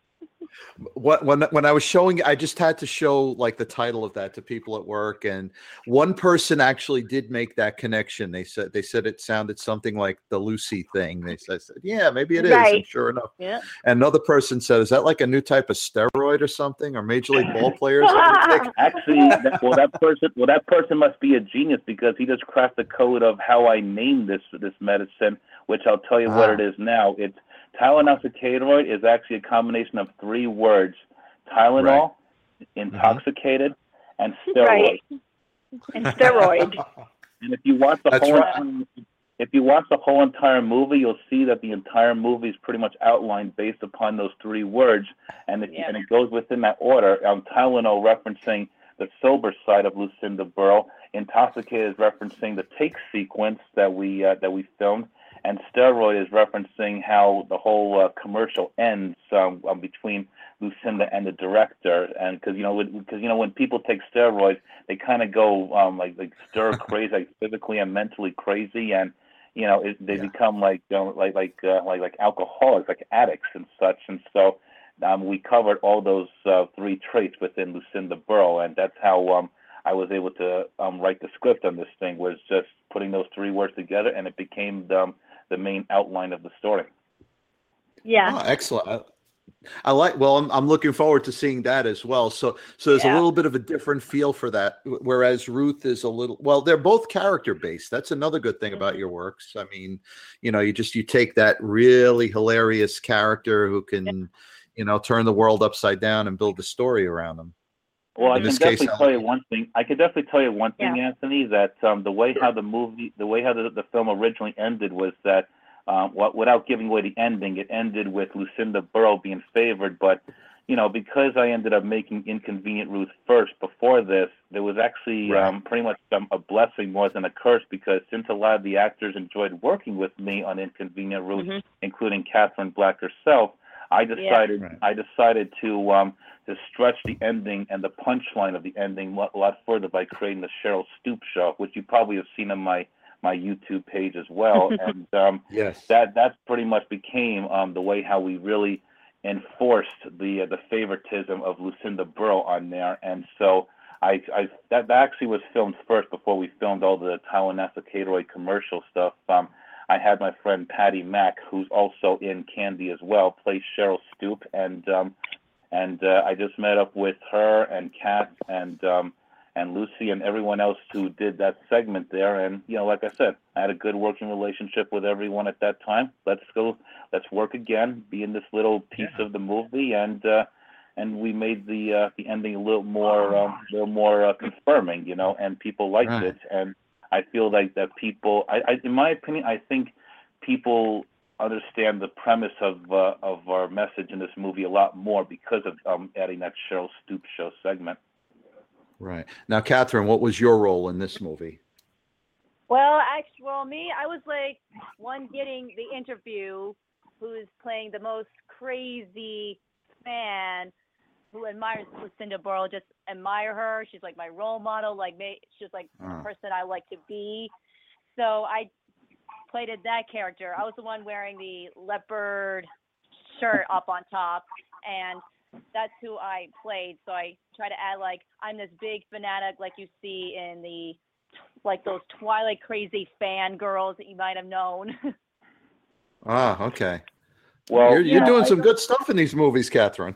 What when when I was showing, I just had to show like the title of that to people at work, and one person actually did make that connection. They said they said it sounded something like the Lucy thing. They said, I said yeah, maybe it is. Right. And sure enough, Yeah. and another person said, is that like a new type of steroid or something, or Major League ball players? Actually, that, well, that person, well, that person must be a genius because he just cracked the code of how I named this this medicine, which I'll tell you what Ah. it is now. It's Tylenol is actually a combination of three words: Tylenol, intoxicated, and steroid. Right. And steroid. And if you watch the That's whole right. entire, if you watch the whole entire movie, you'll see that the entire movie is pretty much outlined based upon those three words, and it, Yeah. and it goes within that order. Um, Tylenol referencing the sober side of Lucinda Burrow, intoxicated is referencing the take sequence that we uh, that we filmed, and steroid is referencing how the whole uh, commercial ends um, um, between Lucinda and the director. And because you know, because you know, when people take steroids, they kind of go um, like like stir crazy, like physically and mentally crazy, and you know, it, they Yeah. become like you know, like like uh, like like alcoholics, like addicts and such. And so um, we covered all those uh, three traits within Lucinda Burrow, and that's how um, I was able to um, write the script on this thing. Was just putting those three words together, and it became the, um, the main outline of the story. Yeah. Oh, excellent. I, I like. Well, I'm I'm looking forward to seeing that as well. So so there's a Yeah. little bit of a different feel for that. Whereas Ruth is a little. Well, they're both character based. That's another good thing about your works. I mean, you know, you just you take that really hilarious character who can, you know, turn the world upside down and build a story around them. Well, I In can this case, definitely I tell you like- one thing. I can definitely tell you one thing, Anthony, that um, the way how the movie, the way how the, the film originally ended was that, um, what, without giving away the ending, it ended with Lucinda Burrow being favored. But, you know, because I ended up making Inconvenient Ruth first before this, there was actually Right. um, pretty much um, a blessing more than a curse, because since a lot of the actors enjoyed working with me on Inconvenient Ruth, Mhm. including Catherine Black herself, I decided Right. I decided to um, to stretch the ending and the punchline of the ending a lot, a lot further by creating the Cheryl Stoop show, which you probably have seen on my my YouTube page as well. And um, Yes. that that pretty much became um, the way how we really enforced the uh, the favoritism of Lucinda Burrow on there. And so I, I that, that actually was filmed first before we filmed all the Tylenol commercial stuff. Um, I had my friend Patty Mack, who's also in Candy as well, play Cheryl Stoop, and um, and uh, I just met up with her and Kat and um, and Lucy and everyone else who did that segment there. And you know, like I said, I had a good working relationship with everyone at that time. Let's go, let's work again, be in this little piece of the movie, and uh, and we made the uh, the ending a little more um, a little more uh, confirming, you know, and people liked Right. it. And I feel like that people, I, I, in my opinion, I think people understand the premise of uh, of our message in this movie a lot more because of um, adding that Cheryl Stoop show segment. Right. Now, Catherine, what was your role in this movie? Well, actually, well, me, I was like one getting the interview, who's playing the most crazy fan who admires Lucinda Burrow. Just admire her. She's like my role model. Like, me, she's like Oh. the person I like to be. So I played that character. I was the one wearing the leopard shirt up on top, and that's who I played. So I try to add like I'm this big fanatic, like you see in the like those Twilight crazy fan girls that you might have known. Ah, okay. Well, you're you're yeah, doing I- some good stuff in these movies, Catherine.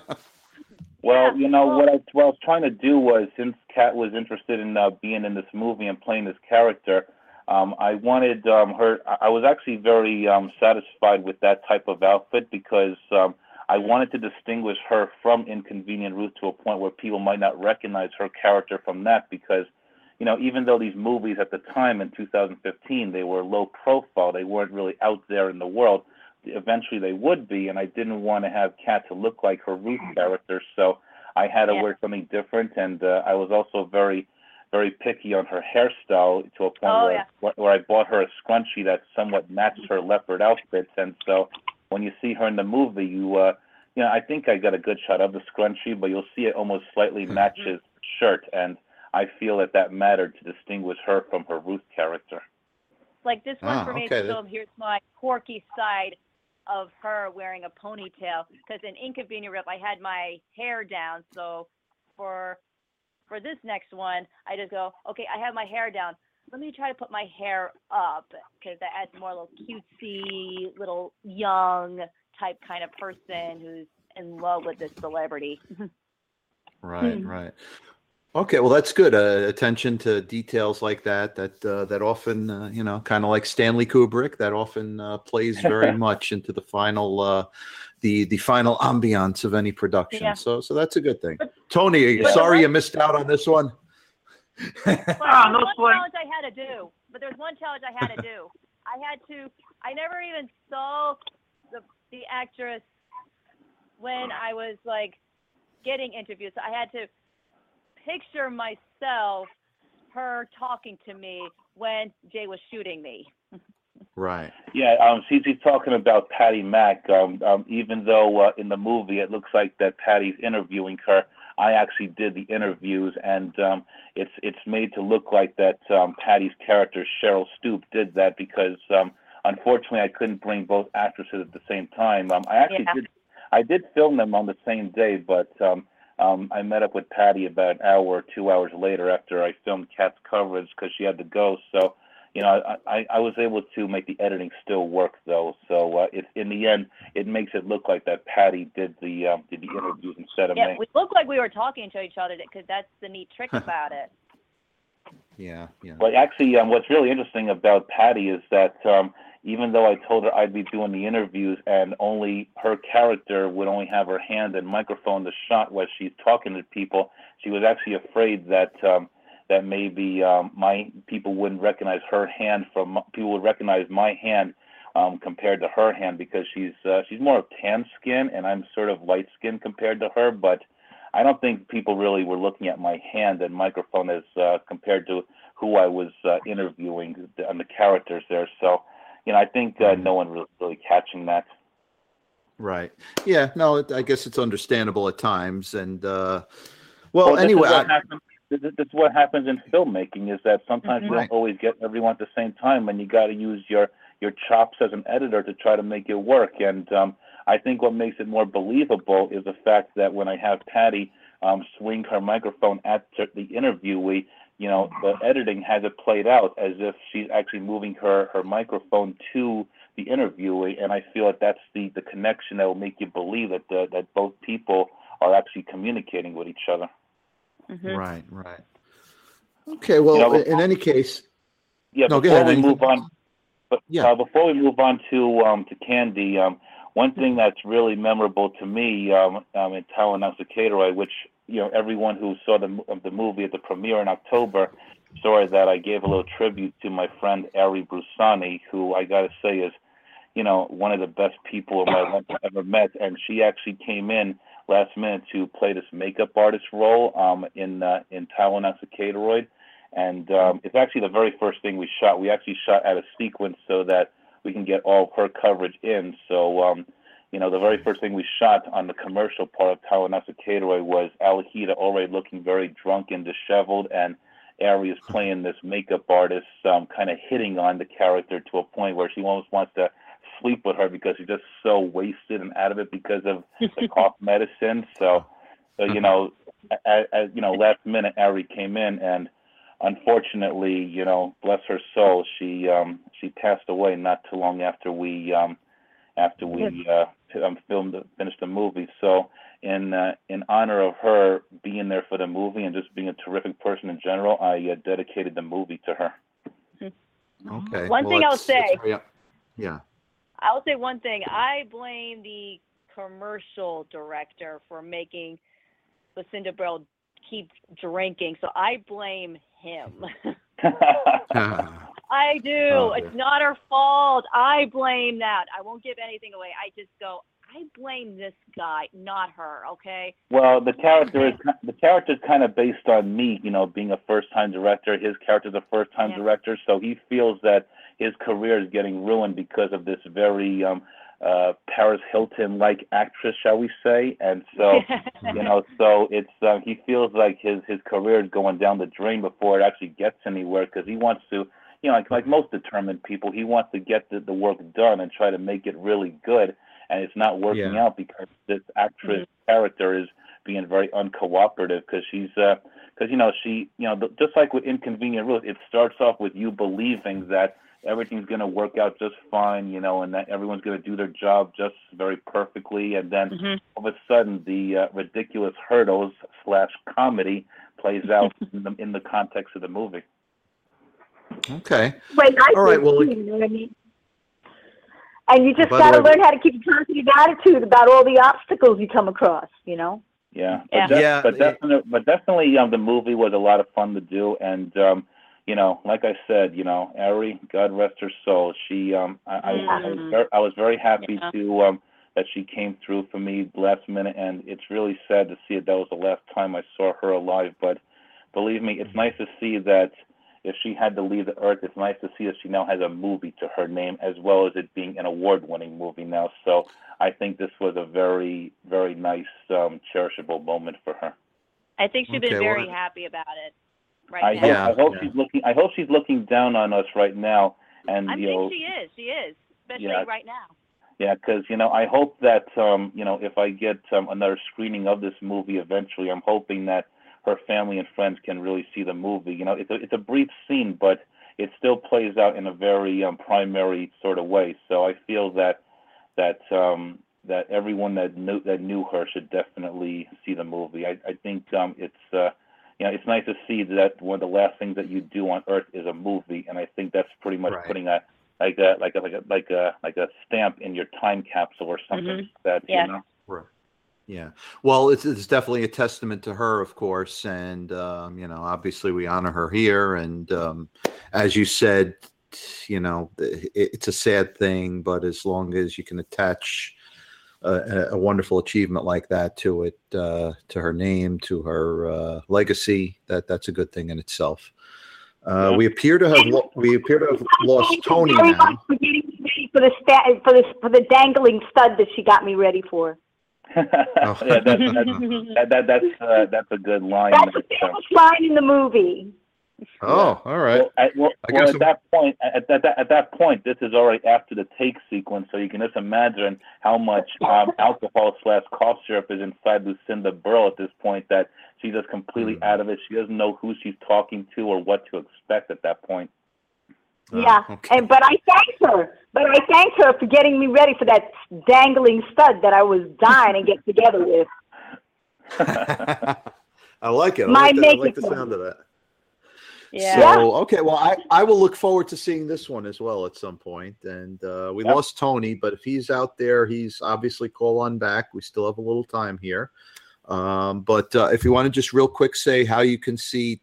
Well, Yeah, you know, well- what I what I was trying to do was, since Kat was interested in uh, being in this movie and playing this character, um, I wanted um, her. I I was actually very um, satisfied with that type of outfit because um, I wanted to distinguish her from Inconvenient Ruth to a point where people might not recognize her character from that, because, you know, even though these movies at the time in two thousand fifteen, they were low profile, they weren't really out there in the world. Eventually they would be, and I didn't want to have Kat to look like her Ruth character, so I had to Yeah. wear something different, and uh, I was also very, very picky on her hairstyle to a point Oh, where, yeah. where I bought her a scrunchie that somewhat matched her leopard outfits, and so when you see her in the movie, you, uh, you know, I think I got a good shot of the scrunchie, but you'll see it almost slightly matches shirt, and I feel that that mattered to distinguish her from her Ruth character. Like this one Ah, for me, okay, so here's my quirky side of her wearing a ponytail. Because in Inconvenient Rip, I had my hair down. So for for this next one, I just go, okay, I have my hair down. Let me try to put my hair up because that adds more little cutesy, little young type kind of person who's in love with this celebrity. Right, right. Okay, well that's good. Uh, attention to details like that. That uh, that often, uh, you know, kind of like Stanley Kubrick, that often uh, plays very much into the final, uh, the the final ambiance of any production. Yeah. So so that's a good thing. Tony, But sorry the you missed out on this one. But Ah, there's no one sweat. challenge I had to do. But there's one challenge I had to do. I had to. I never even saw the the actress when I was like getting interviewed. So I had to picture myself, her talking to me when Jay was shooting me. Right. Yeah, um, she's, she's talking about Patty Mack. Um, um, even though uh, in the movie it looks like that Patty's interviewing her, I actually did the interviews, and um, it's it's made to look like that um, Patty's character Cheryl Stoop did that because um, unfortunately I couldn't bring both actresses at the same time. Um, I actually Yeah. did I did film them on the same day, but um, um, I met up with Patty about an hour or two hours later after I filmed Kat's coverage because she had to go. So. You know, I, I, I was able to make the editing still work though. So uh, it, in the end, it makes it look like that Patty did the um, did the interviews instead of Yeah, me. we looked like we were talking to each other because that's the neat trick about it. Yeah, yeah. But actually, um, what's really interesting about Patty is that um, even though I told her I'd be doing the interviews and only her character would only have her hand and microphone to shot while she's talking to people, she was actually afraid that um, that maybe um, my people wouldn't recognize her hand from people would recognize my hand um, compared to her hand because she's uh, she's more of tan skin and I'm sort of light skin compared to her. But I don't think people really were looking at my hand and microphone as uh, compared to who I was uh, interviewing and the characters there. So, you know, I think uh, no one was really catching that. Right. Yeah. No, it, I guess it's understandable at times. And uh, well, Well, this anyway, is what I- happens. This is this is what happens in filmmaking is that sometimes Mhm. you Right. don't always get everyone at the same time, and you got to use your your chops as an editor to try to make it work. And um, I think what makes it more believable is the fact that when I have Patty um, swing her microphone at the interviewee, you know, the editing has it played out as if she's actually moving her her microphone to the interviewee, and I feel that that's the the connection that will make you believe that the, that both people are actually communicating with each other. Mhm. right, right. Okay. Well, You know, in any case, Yeah, no, go before ahead. we Anything? move on, but Yeah. uh, before we move on to um, to Candy, um, one thing that's really memorable to me um, um, in Talanoa, which you know everyone who saw the uh, the movie at the premiere in October saw that I gave a little tribute to my friend Ari Brusani, who I got to say is you know one of the best people in my life I've ever met, and she actually came in last minute to play this makeup artist role um, in uh, in Talanoa. And um, it's actually the very first thing we shot. We actually shot out a sequence so that we can get all of her coverage in. So, um, you know, the very first thing we shot on the commercial part of Talanoa was Alahida already looking very drunk and disheveled, and Ari is playing this makeup artist, um, kind of hitting on the character to a point where she almost wants to sleep with her because she's just so wasted and out of it because of the cough medicine. So, so you know, as, as, you know, last minute Ari came in, and unfortunately, you know, bless her soul, she um, she passed away not too long after we um, after we uh, filmed finished the movie. So, in uh, in honor of her being there for the movie and just being a terrific person in general, I uh, dedicated the movie to her. Okay. One well, thing I'll that's- say. that's very- yeah. I'll say one thing. I blame the commercial director for making Lucinda Bell keep drinking, so I blame him. Ah, I do. Oh, It's dear. not her fault. I blame that. I won't give anything away. I just go, I blame this guy, not her, okay? Well, the character is the character is kind of based on me, you know, being a first-time director. His character's a first-time Yeah. director, so he feels that his career is getting ruined because of this very um, uh, Paris Hilton-like actress, shall we say? And so, you know, so it's uh, he feels like his his career is going down the drain before it actually gets anywhere because he wants to, you know, like like most determined people, he wants to get the, the work done and try to make it really good. And it's not working Yeah. out because this actress character is being very uncooperative because she's, because, uh, you know, she, you know, just like with Inconvenient Rules, it starts off with you believing that everything's going to work out just fine, you know, and that everyone's going to do their job just very perfectly. And then Mhm. all of a sudden, the uh, ridiculous hurdles slash comedy plays out in the, in the context of the movie. okay. Wait, I All right, think, well, you know what I mean? And you just By the got to way- learn how to keep a positive attitude about all the obstacles you come across, you know? Yeah, Yeah. but, de- Yeah, but it- definitely, but definitely, um, the movie was a lot of fun to do, and um, you know, like I said, you know, Ari, God rest her soul, she, um, I, I, I, was, Mm. very, I was very happy Yeah. to um that she came through for me last minute, and it's really sad to see that that was the last time I saw her alive. But believe me, it's nice to see that if she had to leave the earth, it's nice to see that she now has a movie to her name, as well as it being an award-winning movie now. So I think this was a very, very nice, um, cherishable moment for her. I think she's Okay, been well, very happy about it right I now. hope, Yeah, I hope yeah. she's looking. I hope she's looking down on us right now, and I you think know, she is. She is, especially Yeah. right now. yeah, because you know, I hope that um, you know, if I get um, another screening of this movie eventually, I'm hoping that her family and friends can really see the movie. You know, it's a it's a brief scene, but it still plays out in a very um, primary sort of way. So I feel that that um, that everyone that knew that knew her should definitely see the movie. I, I think um, it's uh, you know, it's nice to see that one of the last things that you do on Earth is a movie, and I think that's pretty much Right. putting a like a like a like a like a like a stamp in your time capsule or something Mhm. like that. Yeah. You know. Right. Yeah. Well, it's it's definitely a testament to her, of course, and um, you know, obviously we honor her here. And um, as you said, you know, it, it's a sad thing, but as long as you can attach a, a wonderful achievement like that to it, uh, to her name, to her uh, legacy, that that's a good thing in itself. Uh, Yeah. We appear to have lo- we appear to have lost Thank you Tony very now. much for getting me ready for the sta- for the for the dangling stud that she got me ready for. yeah, that, that, that, that, that's uh, that's a good line. That's the that, uh, famous line in the movie. Oh, all right. Well, at, well, I well, guess at I'm- that point, at, at, that, at that point, this is already after the take sequence, so you can just imagine how much um, alcohol slash cough syrup is inside Lucinda Burrow at this point that she's just completely Mm. out of it. She doesn't know who she's talking to or what to expect at that point. Oh, Yeah, okay. and but I thank her. But I thank her for getting me ready for that dangling stud that I was dying to get together with. I like it. I My like, that. I like makeup the one. sound of that. Yeah. So, okay, well, I, I will look forward to seeing this one as well at some point. And uh, we Yep. lost Tony, but if he's out there, he's obviously call on back. We still have a little time here. Um, but uh, if you want to just real quick say how you can see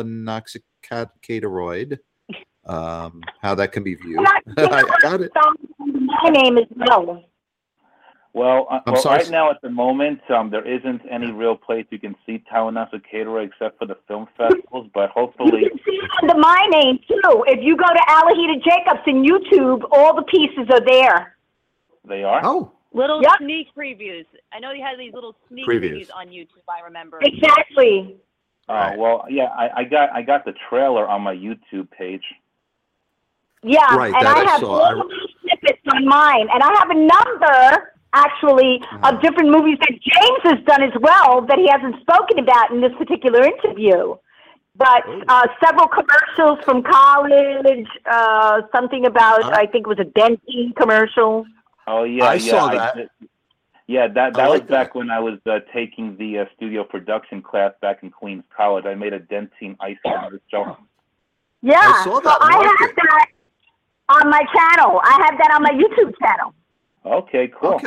Tylenol um, how that can be viewed. I got it. My name is Mel. Well, uh, I'm well sorry. right now at the moment, um, there isn't any real place you can see Tawanasa Caterer except for the film festivals, but You hopefully, can see it under my name too. If you go to Alahita Jacobs in YouTube, all the pieces are there. they are. Oh, Little Yep. sneak previews. I know you had these little sneak Previews. previews on YouTube. I remember. Exactly. Oh, Right. well, yeah, I, I got I got the trailer on my YouTube page. Yeah, Right, and that I I have saw. all I- the snippets on mine, and I have a number actually Uh-huh. of different movies that James has done as well that he hasn't spoken about in this particular interview. But Oh. uh, several commercials from college, uh, something about Uh, I think it was a Dentine commercial. Oh yeah, I yeah, saw I that. did- yeah, that I that was like back that. when I was uh, taking the uh, studio production class back in Queens College. I made a Dentine ice cream show. Yeah, I saw that. so I I liked have it. that on my channel. I have that on my YouTube channel. Okay, cool. okay.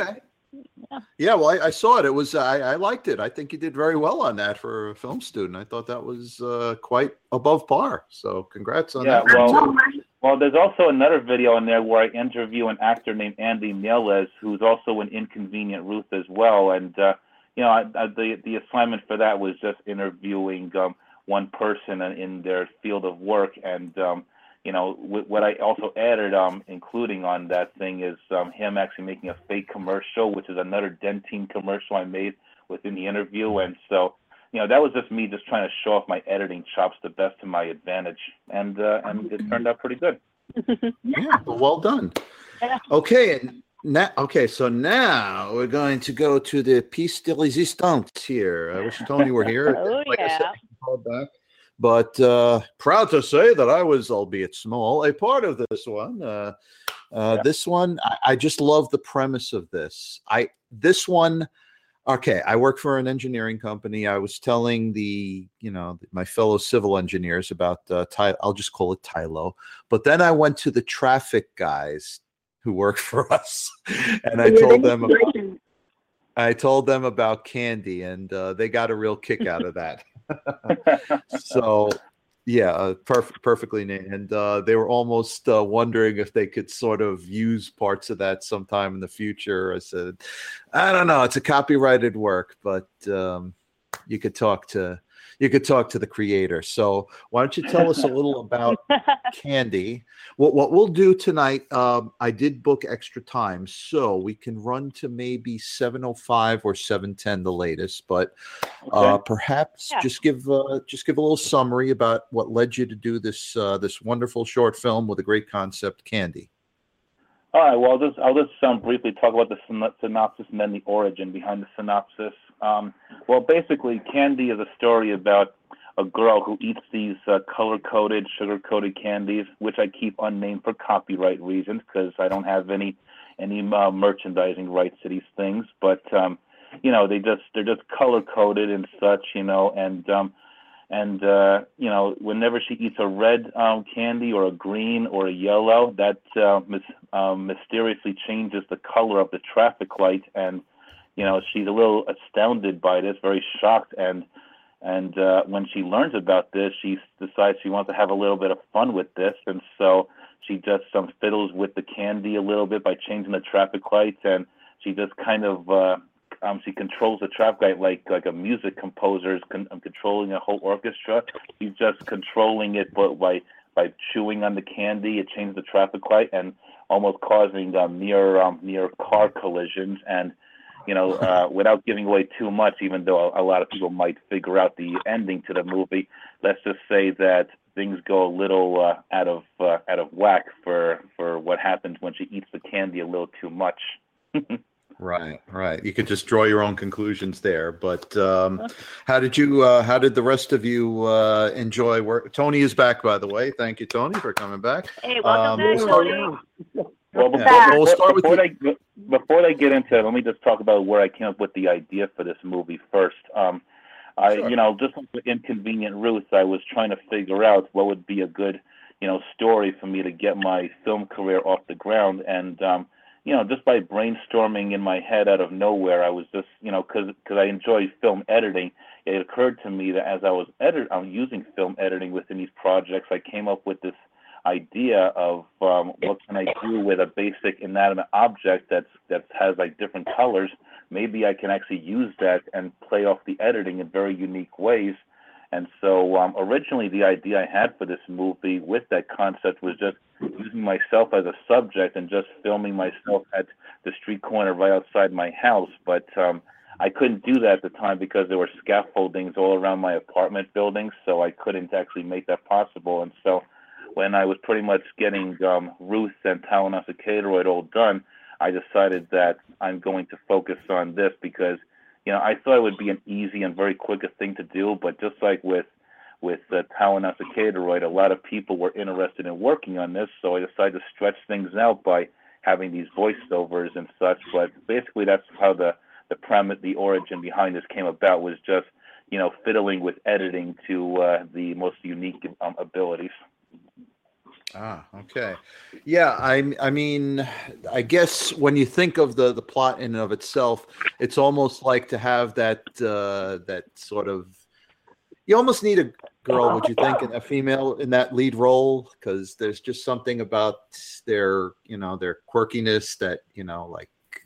Yeah, well, I, I saw it. It was I, I liked it. I think you did very well on that for a film student. I thought that was uh, quite above par. So, congrats on Yeah, that. well, one, too. well, there's also another video in there where I interview an actor named Andy Mieles, who's also in Inconvenient Ruth as well. And uh, you know, I, I, the the assignment for that was just interviewing um, one person in their field of work. And um, you know, w- what I also added, um, including on that thing, is um, him actually making a fake commercial, which is another Dentyne commercial I made within the interview. And so, you know, that was just me just trying to show off my editing chops the best to my advantage, and uh, and it turned out pretty good. Yeah, well, well done. Okay, and now, okay, so now we're going to go to the piece de resistance here. I wish Tony were here. Oh, like yeah. I said, he called back. But uh, proud to say that I was, albeit small, a part of this one. Uh, uh, Yeah. This one, I, I just love the premise of this. I this one. Okay, I work for an engineering company. I was telling the, you know, my fellow civil engineers about uh, Ty, I'll just call it Tylo. But then I went to the traffic guys who work for us, and I told them about, I told them about Candy, and uh, they got a real kick out of that. So, yeah, uh, perfect, perfectly named. And uh, they were almost uh, wondering if they could sort of use parts of that sometime in the future. I said, I don't know. It's a copyrighted work, but um, you could talk to you could talk to the creator. So why don't you tell us a little about Candy? What what we'll do tonight? Um, I did book extra time, so we can run to maybe seven oh five or seven ten, the latest. But uh, Okay. perhaps Yeah. just give uh, just give a little summary about what led you to do this uh, this wonderful short film with a great concept, Candy. All right. Well, I'll just I'll just um, briefly talk about the syn- synopsis and then the origin behind the synopsis. Um, well, basically, Candy is a story about a girl who eats these uh, color-coded, sugar-coated candies, which I keep unnamed for copyright reasons because I don't have any any uh, merchandising rights to these things. But um, you know, they just they're just color-coded and such, you know, and um, and uh, you know, whenever she eats a red um, candy or a green or a yellow, that uh, mis- um, mysteriously changes the color of the traffic light, and you know, she's a little astounded by this, very shocked, and and uh, when she learns about this, she decides she wants to have a little bit of fun with this, and so she just um, fiddles with the candy a little bit by changing the traffic lights, and she just kind of uh, um, she controls the traffic light like like a music composer is con- controlling a whole orchestra. She's just controlling it, but by by chewing on the candy, it changes the traffic light and almost causing um, near um, near car collisions. And you know, uh, without giving away too much, even though a, a lot of people might figure out the ending to the movie, let's just say that things go a little uh, out of uh, out of whack for for what happens when she eats the candy a little too much. Right, right. You could just draw your own conclusions there. But um, how did you? Uh, how did the rest of you uh, enjoy work? Tony is back, by the way. Thank you, Tony, for coming back. Hey, welcome Um, back, we'll- Tony. Well, before, Yeah, before, we'll start with before, you. they, before they get into it, let me just talk about where I came up with the idea for this movie first. Um, I, Sure. you know, just like with Inconvenient Ruth, I was trying to figure out what would be a good, you know, story for me to get my film career off the ground. And, um, you know, just by brainstorming in my head out of nowhere, I was just, you know, because because I enjoy film editing, it occurred to me that as I was edit, I'm using film editing within these projects, I came up with this idea of um, what can I do with a basic inanimate object that's that has like different colors. Maybe I can actually use that and play off the editing in very unique ways. And so um, originally the idea I had for this movie with that concept was just using myself as a subject and just filming myself at the street corner right outside my house. But um, I couldn't do that at the time because there were scaffoldings all around my apartment buildings, so I couldn't actually make that possible. And so when I was pretty much getting um, Ruth and Talanoa all done, I decided that I'm going to focus on this because, you know, I thought it would be an easy and very quick thing to do, but just like with with uh, Talanoa, a lot of people were interested in working on this, so I decided to stretch things out by having these voiceovers and such. But basically, that's how the the premise, the origin behind this came about, was just, you know, fiddling with editing to uh, the most unique um, abilities. Ah, okay. Yeah, I I mean, I guess when you think of the the plot in and of itself, it's almost like to have that uh that sort of you almost need a girl, would you think, and a female in that lead role, because there's just something about their, you know, their quirkiness that, you know, like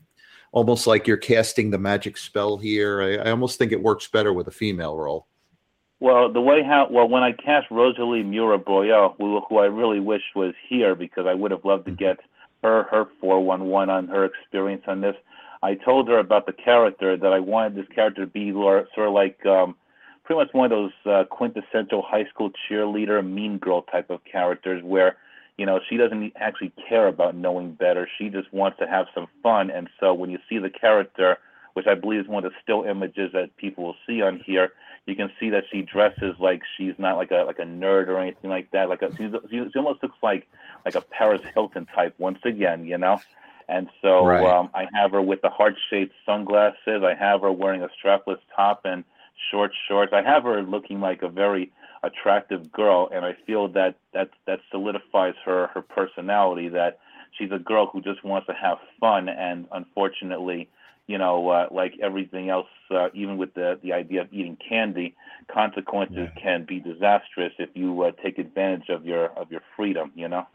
almost like you're casting the magic spell here. I, I almost think it works better with a female role. Well, the way how well when I cast Rosalie Mura Boyle, who, who I really wish was here because I would have loved to get her her four one one on her experience on this. I told her about the character that I wanted this character to be sort of like um, pretty much one of those uh, quintessential high school cheerleader, mean girl type of characters where, you know, she doesn't actually care about knowing better. She just wants to have some fun. And so when you see the character, which I believe is one of the still images that people will see on here, you can see that she dresses like she's not like a like a nerd or anything like that. Like a, she, she almost looks like like a Paris Hilton type once again, you know. And so Right. um, I have her with the heart-shaped sunglasses. I have her wearing a strapless top and short shorts. I have her looking like a very attractive girl, and I feel that that that solidifies her her personality. That she's a girl who just wants to have fun, and unfortunately, you know, uh, like everything else, uh, even with the, the idea of eating candy, consequences Yeah. can be disastrous if you uh, take advantage of your of your freedom, you know?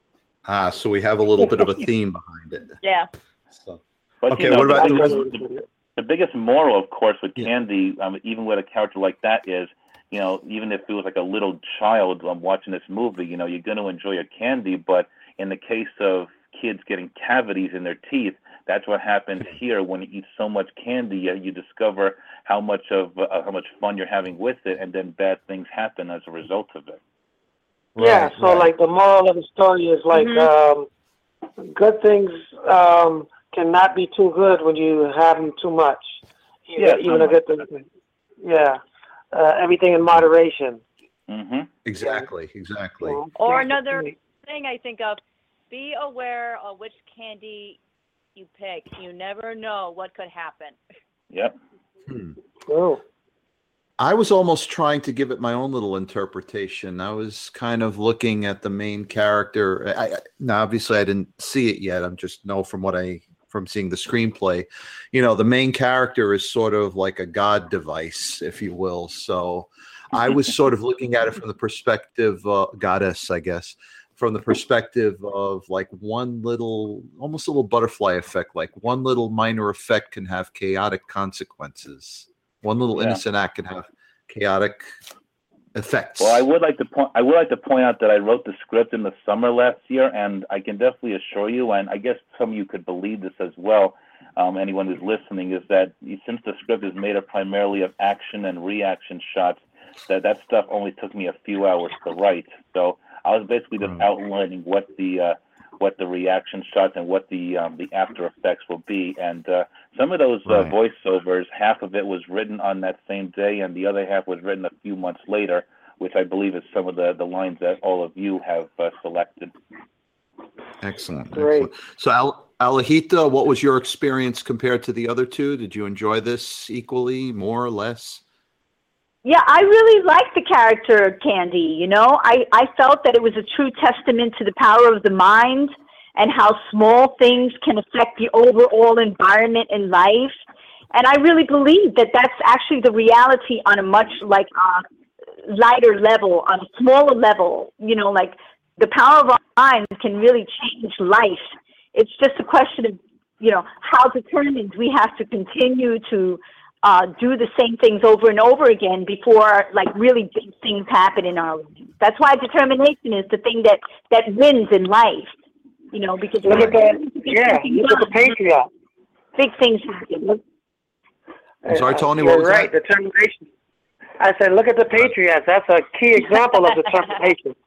Ah, so we have a little bit of a theme behind it. Yeah. So, But, okay, you know, what about the, the biggest, rest? the, the biggest moral, of course, with Yeah. candy, um, even with a character like that is, you know, even if it was like a little child um, watching this movie, you know, you're going to enjoy a candy, but in the case of kids getting cavities in their teeth, that's what happens here when you eat so much candy. You, you discover how much of uh, how much fun you're having with it, and then bad things happen as a result of it. Yeah, Right, so right. like the moral of the story is like um, good things um, cannot be too good when you have them too much. Yeah, Even, even a good thing. Yeah, uh, everything in moderation. Mm-hmm. Exactly, exactly. Or another thing I think of, be aware of which candy you pick. You never know what could happen. Yep. Hmm. Oh. I was almost trying to give it my own little interpretation. I was kind of looking at the main character. I, I, now, obviously, I didn't see it yet. I'm just know from what I from seeing the screenplay. You know, the main character is sort of like a god device, if you will. So, I was sort of looking at it from the perspective, uh, goddess, I guess, from the perspective of like one little, almost a little butterfly effect. Like one little minor effect can have chaotic consequences. One little Yeah. innocent act can have chaotic effects. Well, I would like to point. I would like to point out that I wrote the script in the summer last year, and I can definitely assure you, and I guess some of you could believe this as well. Um, anyone who's listening is that since the script is made up primarily of action and reaction shots, that that stuff only took me a few hours to write. So I was basically just Right. outlining what the uh, what the reaction shots and what the um, the after effects will be, and uh, some of those uh, Right. voiceovers, half of it was written on that same day, and the other half was written a few months later, which I believe is some of the, the lines that all of you have uh, selected. Excellent. Great. Excellent. So, Al- Alahita, what was your experience compared to the other two? Did you enjoy this equally, more or less? Yeah, I really liked the character Candy, you know. I, I felt that it was a true testament to the power of the mind and how small things can affect the overall environment in life. And I really believe that that's actually the reality on a much like uh, lighter level, on a smaller level. You know, like the power of our minds can really change life. It's just a question of, you know, how determined we have to continue to Uh, do the same things over and over again before like really big things happen in our lives. That's why determination is the thing that, that wins in life, you know, because Look at that. Yeah, look at the Patriot. big things happen. Look, I'm sorry, Tony, You're what was right, that? determination. I said, look at the Patriots. That's a key example of determination.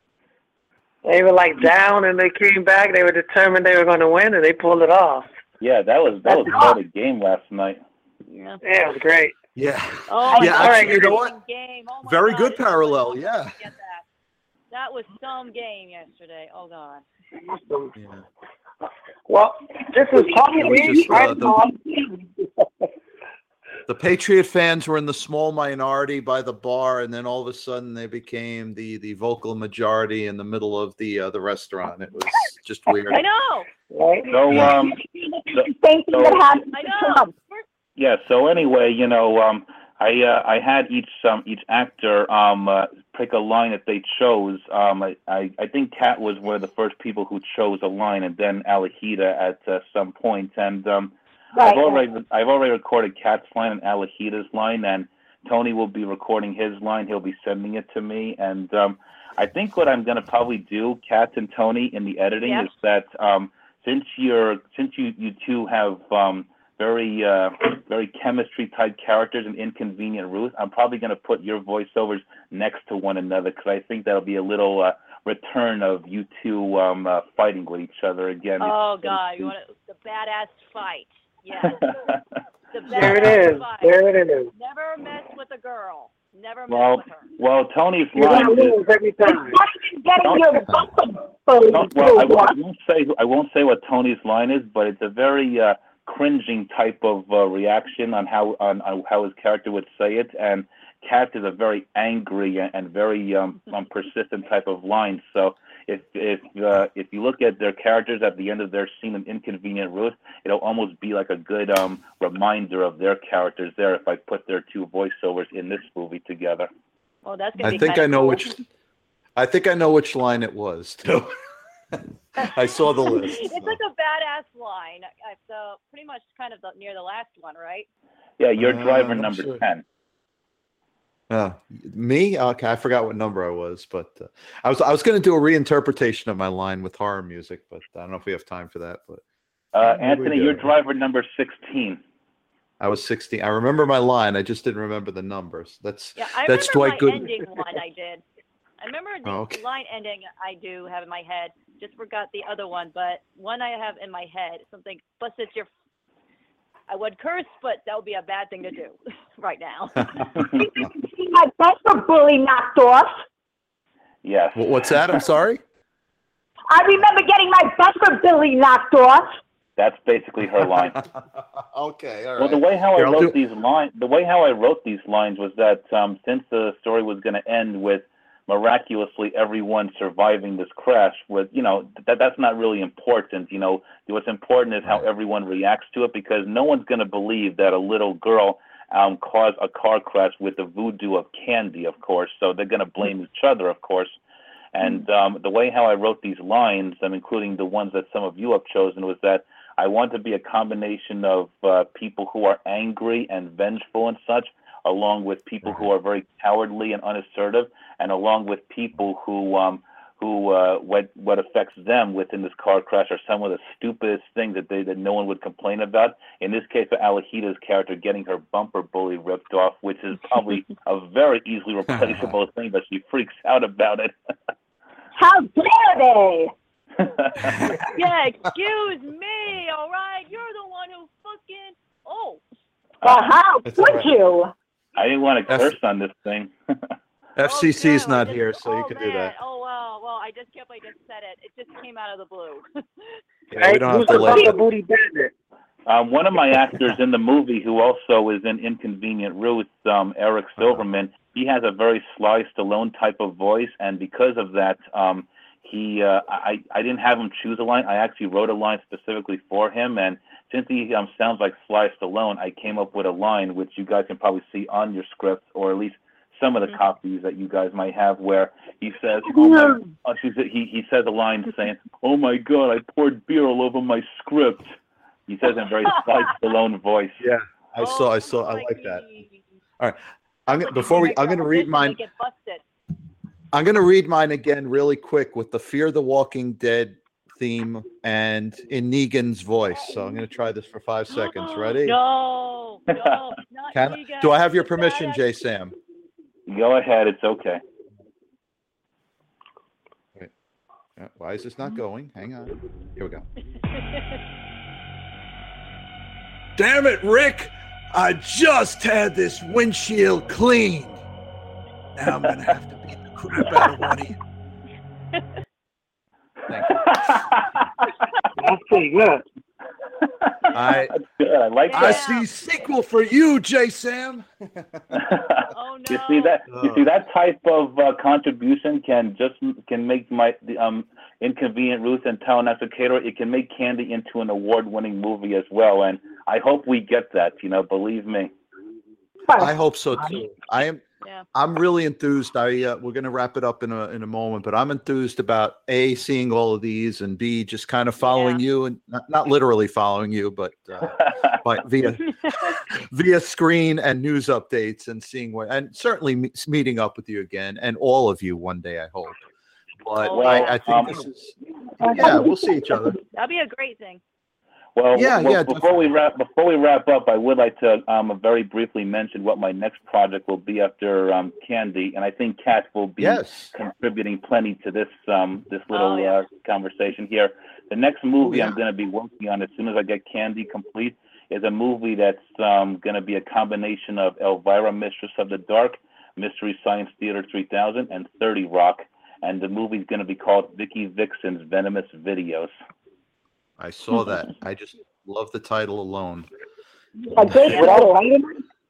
They were like down and they came back. They were determined they were going to win and they pulled it off. Yeah, that was that was quite a game last night. Yeah. Yeah, it was great. Yeah. Oh, Yeah, my actually, God, you know what? Game. Oh my Very God, good I parallel, couldn't yeah. Get that. that was some game yesterday. Oh God. Awesome. Yeah. Well, this is Tony It was Reed, just, uh, right? the- on. the Patriot fans were in the small minority by the bar, and then all of a sudden they became the the vocal majority in the middle of the uh, the restaurant. It was just weird. I know. Right? So, um, so, Same thing so- that happened I to know. Trump. yeah. So anyway, you know, um, I uh, I had each um each actor um uh, pick a line that they chose. Um, I, I I think Kat was one of the first people who chose a line, and then Alahida at uh, some point. And um, Right. I've already I've already recorded Kat's line and Alahida's line, and Tony will be recording his line. He'll be sending it to me, and um, I think what I'm gonna probably do, Kat and Tony, in the editing Yeah. is that um, since you're since you you two have um, very uh, very chemistry type characters in Inconvenient Ruth, I'm probably gonna put your voiceovers next to one another because I think that'll be a little uh, return of you two um, uh, fighting with each other again. Oh God, you want to, the badass fight? Yes. The There it badass is. fight. There it is. Never mess with a girl. Never mess well, with her. well, Tony's You're line gonna is. lose every time. Getting your No, well, I, won't- I won't say I won't say what Tony's line is, but it's a very uh, cringing type of uh, reaction on how on, on how his character would say it. And Kat is a very angry and, and very um, um, persistent type of line. So if if uh, if you look at their characters at the end of their scene in Inconvenient Ruth, it'll almost be like a good um, reminder of their characters there. If I put their two voiceovers in this movie together. Oh, that's gonna I be think kinda I know cool. which. I think I know which line it was too. I saw the list. It's so. like a badass line. Uh, So pretty much kind of the, near the last one, right? Yeah, you're Uh, driver I'm number sure. ten. Uh, me? Okay, I forgot what number I was, but uh, I was I was going to do a reinterpretation of my line with horror music, but I don't know if we have time for that. But Uh, Maybe we Anthony, do. you're driver number sixteen. I was sixteen. I remember my line. I just didn't remember the numbers. That's Yeah, I That's remember Dwight my Good- ending one. I did. I remember the Oh, okay. line ending. I do have in my head. Just forgot the other one, but one I have in my head something. Busted your. I would curse, but that would be a bad thing to do right now. My bumper bully knocked off. Yes. Wh- what's that? I'm sorry. I remember getting my bumper bully knocked off. That's basically her line. Okay, all right. Well, the way how I Here, I'll wrote do- these lines, the way how I wrote these lines was that um, since the story was going to end with miraculously everyone surviving this crash, with you know that that's not really important. You know, what's important is how everyone reacts to it, because no one's going to believe that a little girl um, caused a car crash with the voodoo of candy, of course. So they're going to blame each other, of course. And um, the way how I wrote these lines, and including the ones that some of you have chosen, was that I want to be a combination of uh, people who are angry and vengeful and such, along with people who are very cowardly and unassertive, and along with people who um, who uh, what what affects them within this car crash are some of the stupidest things that they that no one would complain about. In this case, of Alahida's character getting her bumper bully ripped off, which is probably a very easily replaceable thing, but she freaks out about it. How dare they? Yeah, excuse me. All right, you're the one who fucking. Oh. Well, how It's could all right. you? I didn't want to F- curse on this thing. F C C's Oh, no, I not just- here, so you oh, can do man. that. Oh wow, well I just can't believe I just said it. It just came out of the blue. Yeah, we don't have Who's to the label. bumper booty bandit? Um, one of my actors in the movie, who also is in Inconvenient Ruth, um, Eric Silverman, he has a very Sly Stallone type of voice, and because of that, um, he uh, I I didn't have him choose a line. I actually wrote a line specifically for him, and since he um, sounds like Sly Stallone, I came up with a line which you guys can probably see on your script, or at least some of the Mhm. copies that you guys might have, where he says, "Oh my," uh, she said- he he says a line saying, "Oh my God, I poured beer all over my script." He says in a very Sly Stallone voice. Yeah, I saw. I saw. I like that. I'm gonna, before we. I'm going to read mine. Get busted. I'm going to read mine again really quick with the Fear the Walking Dead theme and in Negan's voice. So I'm going to try this for five seconds. Ready? No, no, not Can, Negan. do I have your The permission, badass- J. Sam? Go ahead, it's okay. Uh, Why is this not going? Hang on. Here we go. Damn it, Rick! I just had this windshield cleaned. Now I'm going to have to beat the crap out of one of you. Thank you. That's pretty good. I That's good. I like Yeah. I that. see sequel for you, J. Sam. Oh no. You see that? You see that type of uh, contribution can just can make my the um Inconvenient Ruth and Tallahassee Caterer. It can make Candy into an award-winning movie as well, and I hope we get that. You know, believe me. I hope so too. I am. Yeah. I'm really enthused. I uh, we're going to wrap it up in a in a moment, but I'm enthused about A, seeing all of these, and B, just kind of following you, and not, not literally following you, but uh, by, via via screen and news updates, and seeing what, and certainly me- meeting up with you again, and all of you one day, I hope. But Oh, I, yeah. I think Um, this is yeah, we'll see each other. That'd be a great thing. Well, Yeah, well, yeah, before we wrap before we wrap up, I would like to um, very briefly mention what my next project will be after um, Candy, and I think Kat will be Yes. contributing plenty to this um, this little Oh, yeah. uh, conversation here. The next movie Oh, yeah. I'm going to be working on as soon as I get Candy complete is a movie that's um, going to be a combination of Elvira, Mistress of the Dark, Mystery Science Theater three thousand, and thirty Rock, and the movie's going to be called Vicky Vixen's Venomous Videos. I saw that. I just love the title alone, A great title, right?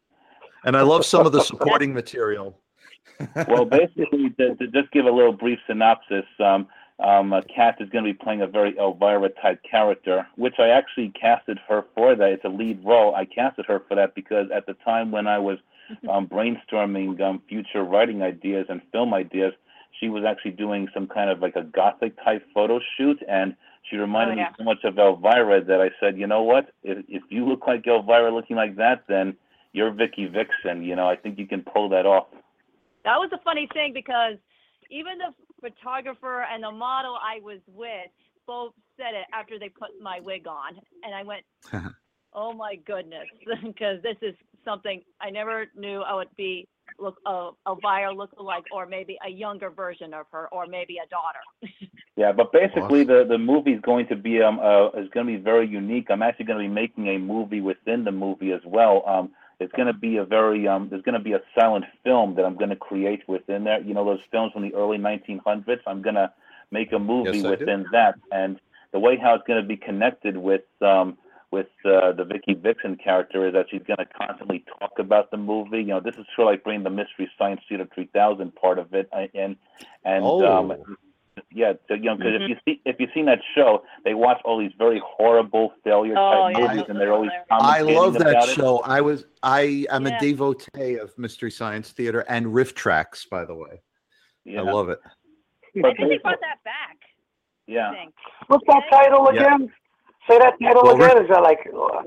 and I love some of the supporting material. Well, basically, to, to just give a little brief synopsis, um, um, uh, Kat is going to be playing a very Elvira-type character, which I actually casted her for that. It's a lead role. I casted her for that because at the time when I was um, brainstorming um, future writing ideas and film ideas, she was actually doing some kind of like a gothic-type photo shoot, and she reminded Oh, yeah. me so much of Elvira that I said, you know what? If, if you look like Elvira looking like that, then you're Vicky Vixen. You know, I think you can pull that off. That was a funny thing because even the photographer and the model I was with both said it after they put my wig on, and I went, "Oh my goodness," because this is something I never knew I would be look uh, Elvira look-alike, or maybe a younger version of her, or maybe a daughter. Yeah, but basically the the movie is going to be um uh, is going to be very unique. I'm actually going to be making a movie within the movie as well. Um, it's going to be a very um there's going to be a silent film that I'm going to create within there. You know those films from the early nineteen hundreds. I'm going to make a movie Yes, I do. within that, and the way how it's going to be connected with um with uh, the Vicky Vixen character is that she's going to constantly talk about the movie. You know, this is sort of like bringing the Mystery Science Theater three thousand part of it, and and Oh. um, yeah, so, you know, because if you see if you've seen that show, they watch all these very horrible failure type Oh, yeah, movies, those and are they're always hilarious. I commentating love that about it. show. I was I am Yeah. a devotee of Mystery Science Theater and Riff Tracks, by the way. Yeah. I love it. But I think they brought that back. I yeah. think. What's that title Yeah. again? Say that title Well, again. Is that like uh,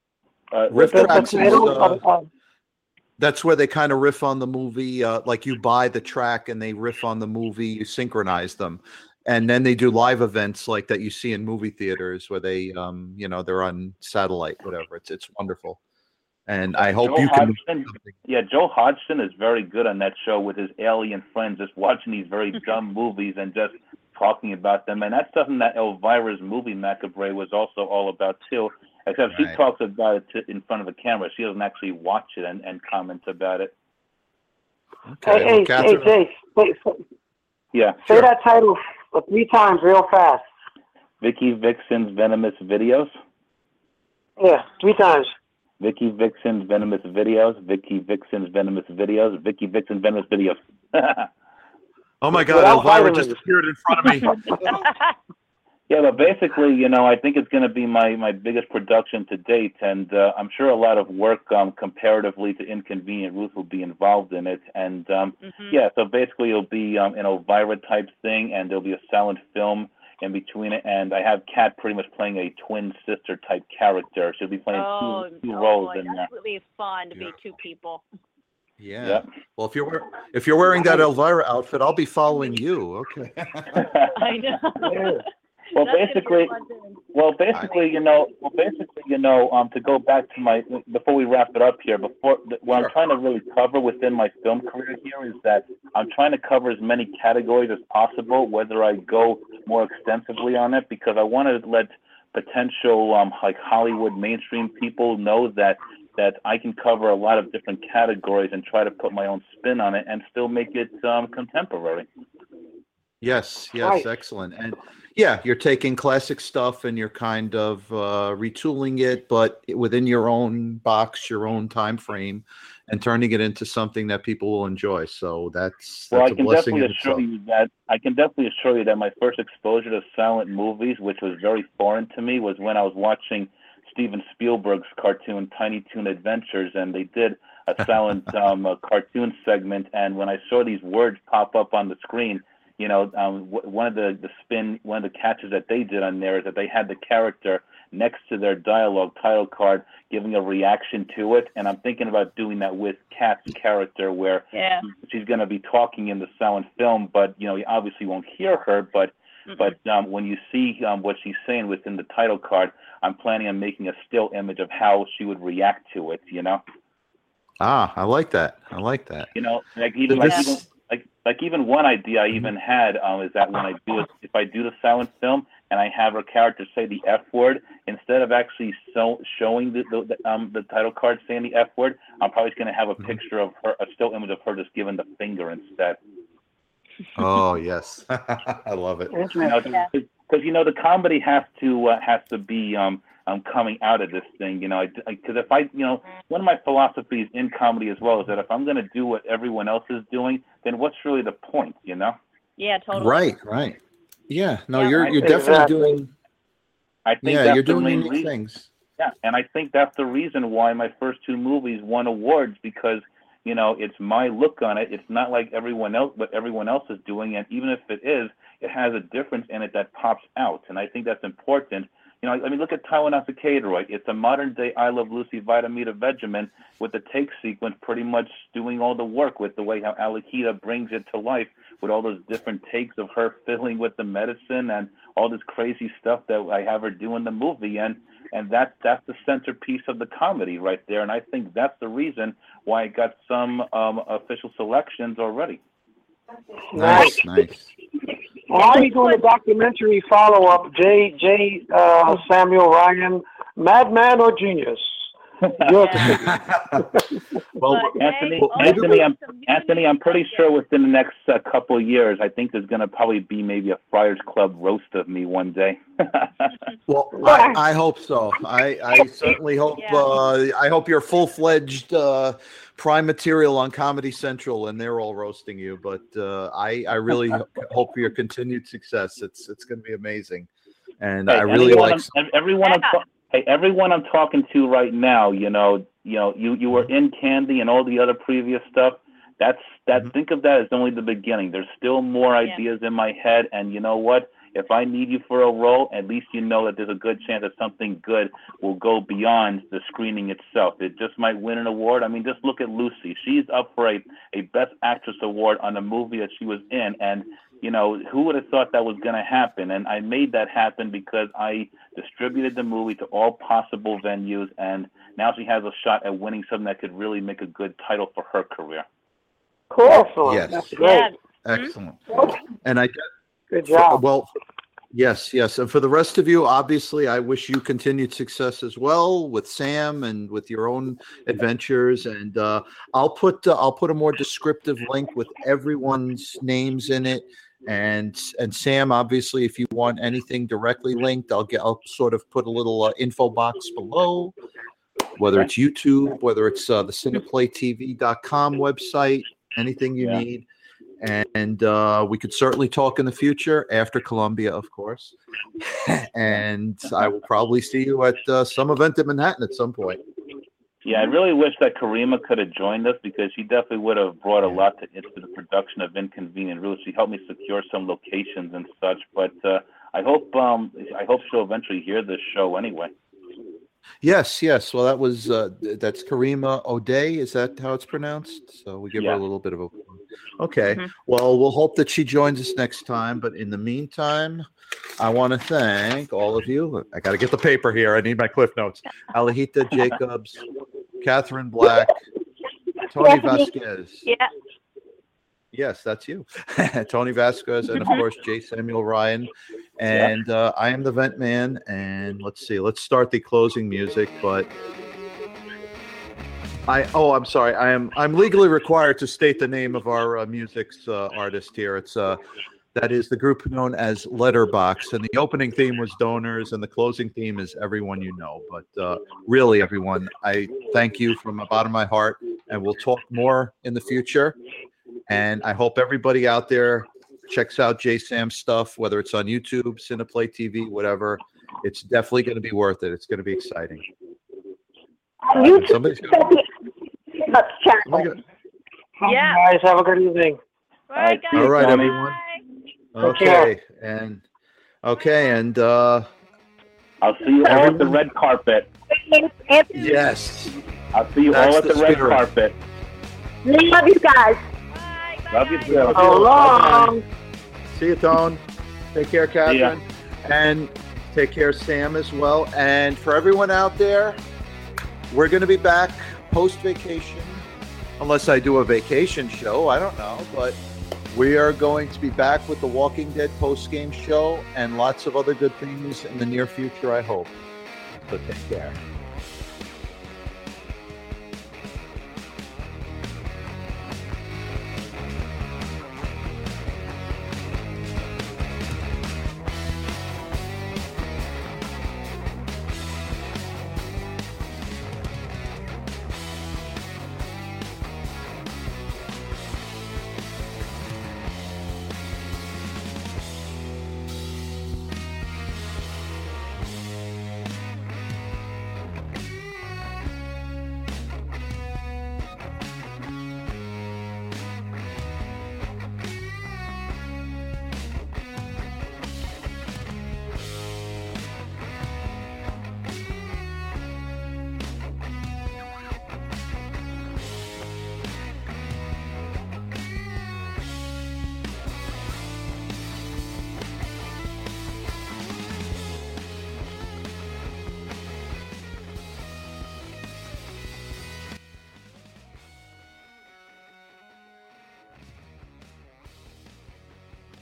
Uh, Riff the- the- Tracks the is, title? uh, Uh, uh, That's where they kind of riff on the movie. Uh, like you buy the track and they riff on the movie, you synchronize them. And then they do live events like that you see in movie theaters where they, um, you know, they're on satellite, whatever. It's it's wonderful. And I hope Joe you can. Hodgson, yeah, Joe Hodgson is very good on that show with his alien friends, just watching these very dumb movies and just talking about them. And that's something that Elvira's movie Macabre was also all about too. Except she Right. talks about it to, in front of the camera. She doesn't actually watch it and, and comment about it. Okay, hey, well, hey, hey, Catherine- Jace, say, say, Yeah. say that title three times real fast. Vicky Vixen's Venomous Videos. Yeah, three times. Vicky Vixen's Venomous Videos. Vicky Vixen's Venomous Videos. Vicky Vixen's Venomous Videos. Oh my God, Without Elvira vitamins. just appeared in front of me. Yeah, but basically, you know, I think it's going to be my, my biggest production to date, and uh, I'm sure a lot of work um, comparatively to Inconvenient Ruth will be involved in it. And um, Mhm. yeah, so basically it'll be um, an Elvira type thing, and there'll be a silent film in between it. And I have Kat pretty much playing a twin sister type character. She'll be playing Oh, two, two oh roles boy, in there. that would be fun to Yeah. be two people. Yeah. Yeah. Well, if you're wear- if you're wearing that Elvira outfit, I'll be following you. Okay. I know. Well, That's gonna be a basically, fun thing. well, basically, you know, well, basically, you know, um, to go back to my before we wrap it up here, before what Sure. I'm trying to really cover within my film career here is that I'm trying to cover as many categories as possible, whether I go more extensively on it, because I want to let potential um, like Hollywood mainstream people know that that I can cover a lot of different categories and try to put my own spin on it and still make it um, contemporary. Yes, yes, Right. excellent. And yeah, you're taking classic stuff and you're kind of uh, retooling it, but within your own box, your own time frame, and turning it into something that people will enjoy. So that's Well, that's I a can blessing definitely in assure itself. you that I can definitely assure you that my first exposure to silent movies, which was very foreign to me, was when I was watching Steven Spielberg's cartoon Tiny Toon Adventures, and they did a silent um, a cartoon segment. And when I saw these words pop up on the screen, you know, um, w- one of the the spin, one of the catches that they did on there is that they had the character next to their dialogue title card giving a reaction to it. And I'm thinking about doing that with Kat's character, where Yeah. she's going to be talking in the silent film, but you know, you obviously won't hear her. But Mhm. but um, when you see um, what she's saying within the title card, I'm planning on making a still image of how she would react to it. You know, Ah, I like that. I like that. you know, like even like even This, like like even one idea I even had um, is that when I do it, if I do the silent film and I have her character say the F word, instead of actually so, showing the the, the, um, the title card saying the F word, I'm probably just going to have a picture of her, a still image of her just giving the finger instead. oh yes, I love it. You know, Yeah. because you know the comedy has to uh, has to be um, um coming out of this thing. You know, because if I you know one of my philosophies in comedy as well is that if I'm going to do what everyone else is doing, then what's really the point? You know. Yeah, totally. Right, right. Yeah, no, Yeah. you're you're definitely Exactly. doing. I think Yeah, that's you're the doing main unique reason. things. Yeah, and I think that's the reason why my first two movies won awards, because you know it's my look on it. It's not like everyone else, what everyone else is doing, and even if it is, it has a difference in it that pops out, and I think that's important. You know, I mean, look at Taiwanese Cateroid. It's a modern day I Love Lucy Vitamita Vegemin with the take sequence pretty much doing all the work with the way how Alakita brings it to life with all those different takes of her fiddling with the medicine and all this crazy stuff that I have her do in the movie. And and that that's the centerpiece of the comedy right there. And I think that's the reason why it got some um, official selections already. Nice, nice. Well, I'll be doing a documentary follow-up. J. J. Uh, Samuel Ryan, Madman or Genius? Your well, But, Anthony, hey, well, also Anthony, I'm community Anthony, I'm pretty content. sure within the next uh, couple of years, I think there's going to probably be maybe a Friars Club roast of me one day. well, I, I hope so. I, I certainly hope. Yeah. Uh, I hope you're full fledged uh, prime material on Comedy Central, and they're all roasting you. But uh, I, I really ho- hope for your continued success. It's, it's going to be amazing, and Hey, I really everyone like. I'm, everyone I'm Yeah. ta- hey, everyone I'm talking to right now, you know, you know, you, you were in Candy and all the other previous stuff. That's that. Mhm. Think of that as only the beginning. There's still more Yeah. ideas in my head, and you know what? If I need you for a role, at least you know that there's a good chance that something good will go beyond the screening itself. It just might win an award. I mean, just look at Lucy. She's up for a, a Best Actress award on a movie that she was in, and you know, who would have thought that was going to happen? And I made that happen because I distributed the movie to all possible venues, and now she has a shot at winning something that could really make a good title for her career. Excellent. Yes. That's great. Yeah. Excellent. And I Good For- job. well, yes, yes. And for the rest of you, obviously, I wish you continued success as well with Sam and with your own adventures. And uh, I'll put uh, I'll put a more descriptive link with everyone's names in it. And and Sam, obviously, if you want anything directly linked, I'll get I'll sort of put a little uh, info box below, whether it's YouTube, whether it's uh, the cineplay T V dot com website, anything you Yeah. need. And uh, we could certainly talk in the future after Columbia, of course. And I will probably see you at uh, some event in Manhattan at some point. Yeah, I really wish that Karima could have joined us because she definitely would have brought a lot to, into the production of Inconvenient Rules. She helped me secure some locations and such. But uh, I hope um, I hope she'll eventually hear this show anyway. Yes, yes. Well, that was uh, th- that's Karima O'Day. Is that how it's pronounced? So we give her Yeah. a little bit of a. Okay. Mhm. Well, we'll hope that she joins us next time. But in the meantime, I want to thank all of you. I got to get the paper here. I need my cliff notes. Alahita Jacobs, Catherine Black, Tony Vasquez. Yeah. Yes, that's you. Tony Vasquez, and of course, J. Samuel Ryan. And uh, I am the Vent Man. And let's see, let's start the closing music. But I, oh, I'm sorry. I am, I'm legally required to state the name of our uh, music's uh, artist here. It's uh, That is the group known as Letterbox, and the opening theme was donors, and the closing theme is everyone you know. But uh, really, everyone, I thank you from the bottom of my heart, and we'll talk more in the future. And I hope everybody out there checks out J Sam's stuff, whether it's on YouTube, Cineplay T V, whatever. It's definitely going to be worth it. It's going to be exciting. YouTube, Somebody's gonna, let's chat. somebody gonna, Yeah. Guys, have a good evening. All right, guys. all right, Bye. everyone. Take care. Okay, and okay, and uh, I'll see you all at the red carpet. yes, I'll see you That's all at the the red spirit. carpet. Love you guys. Bye. Bye. Love you guys. too. So long. see you, Tone. Take care, See ya. Catherine, and take care, Sam, as well. And for everyone out there, we're going to be back post vacation, unless I do a vacation show. I don't know, but we are going to be back with the Walking Dead post game show and lots of other good things in the near future, I hope. So take care.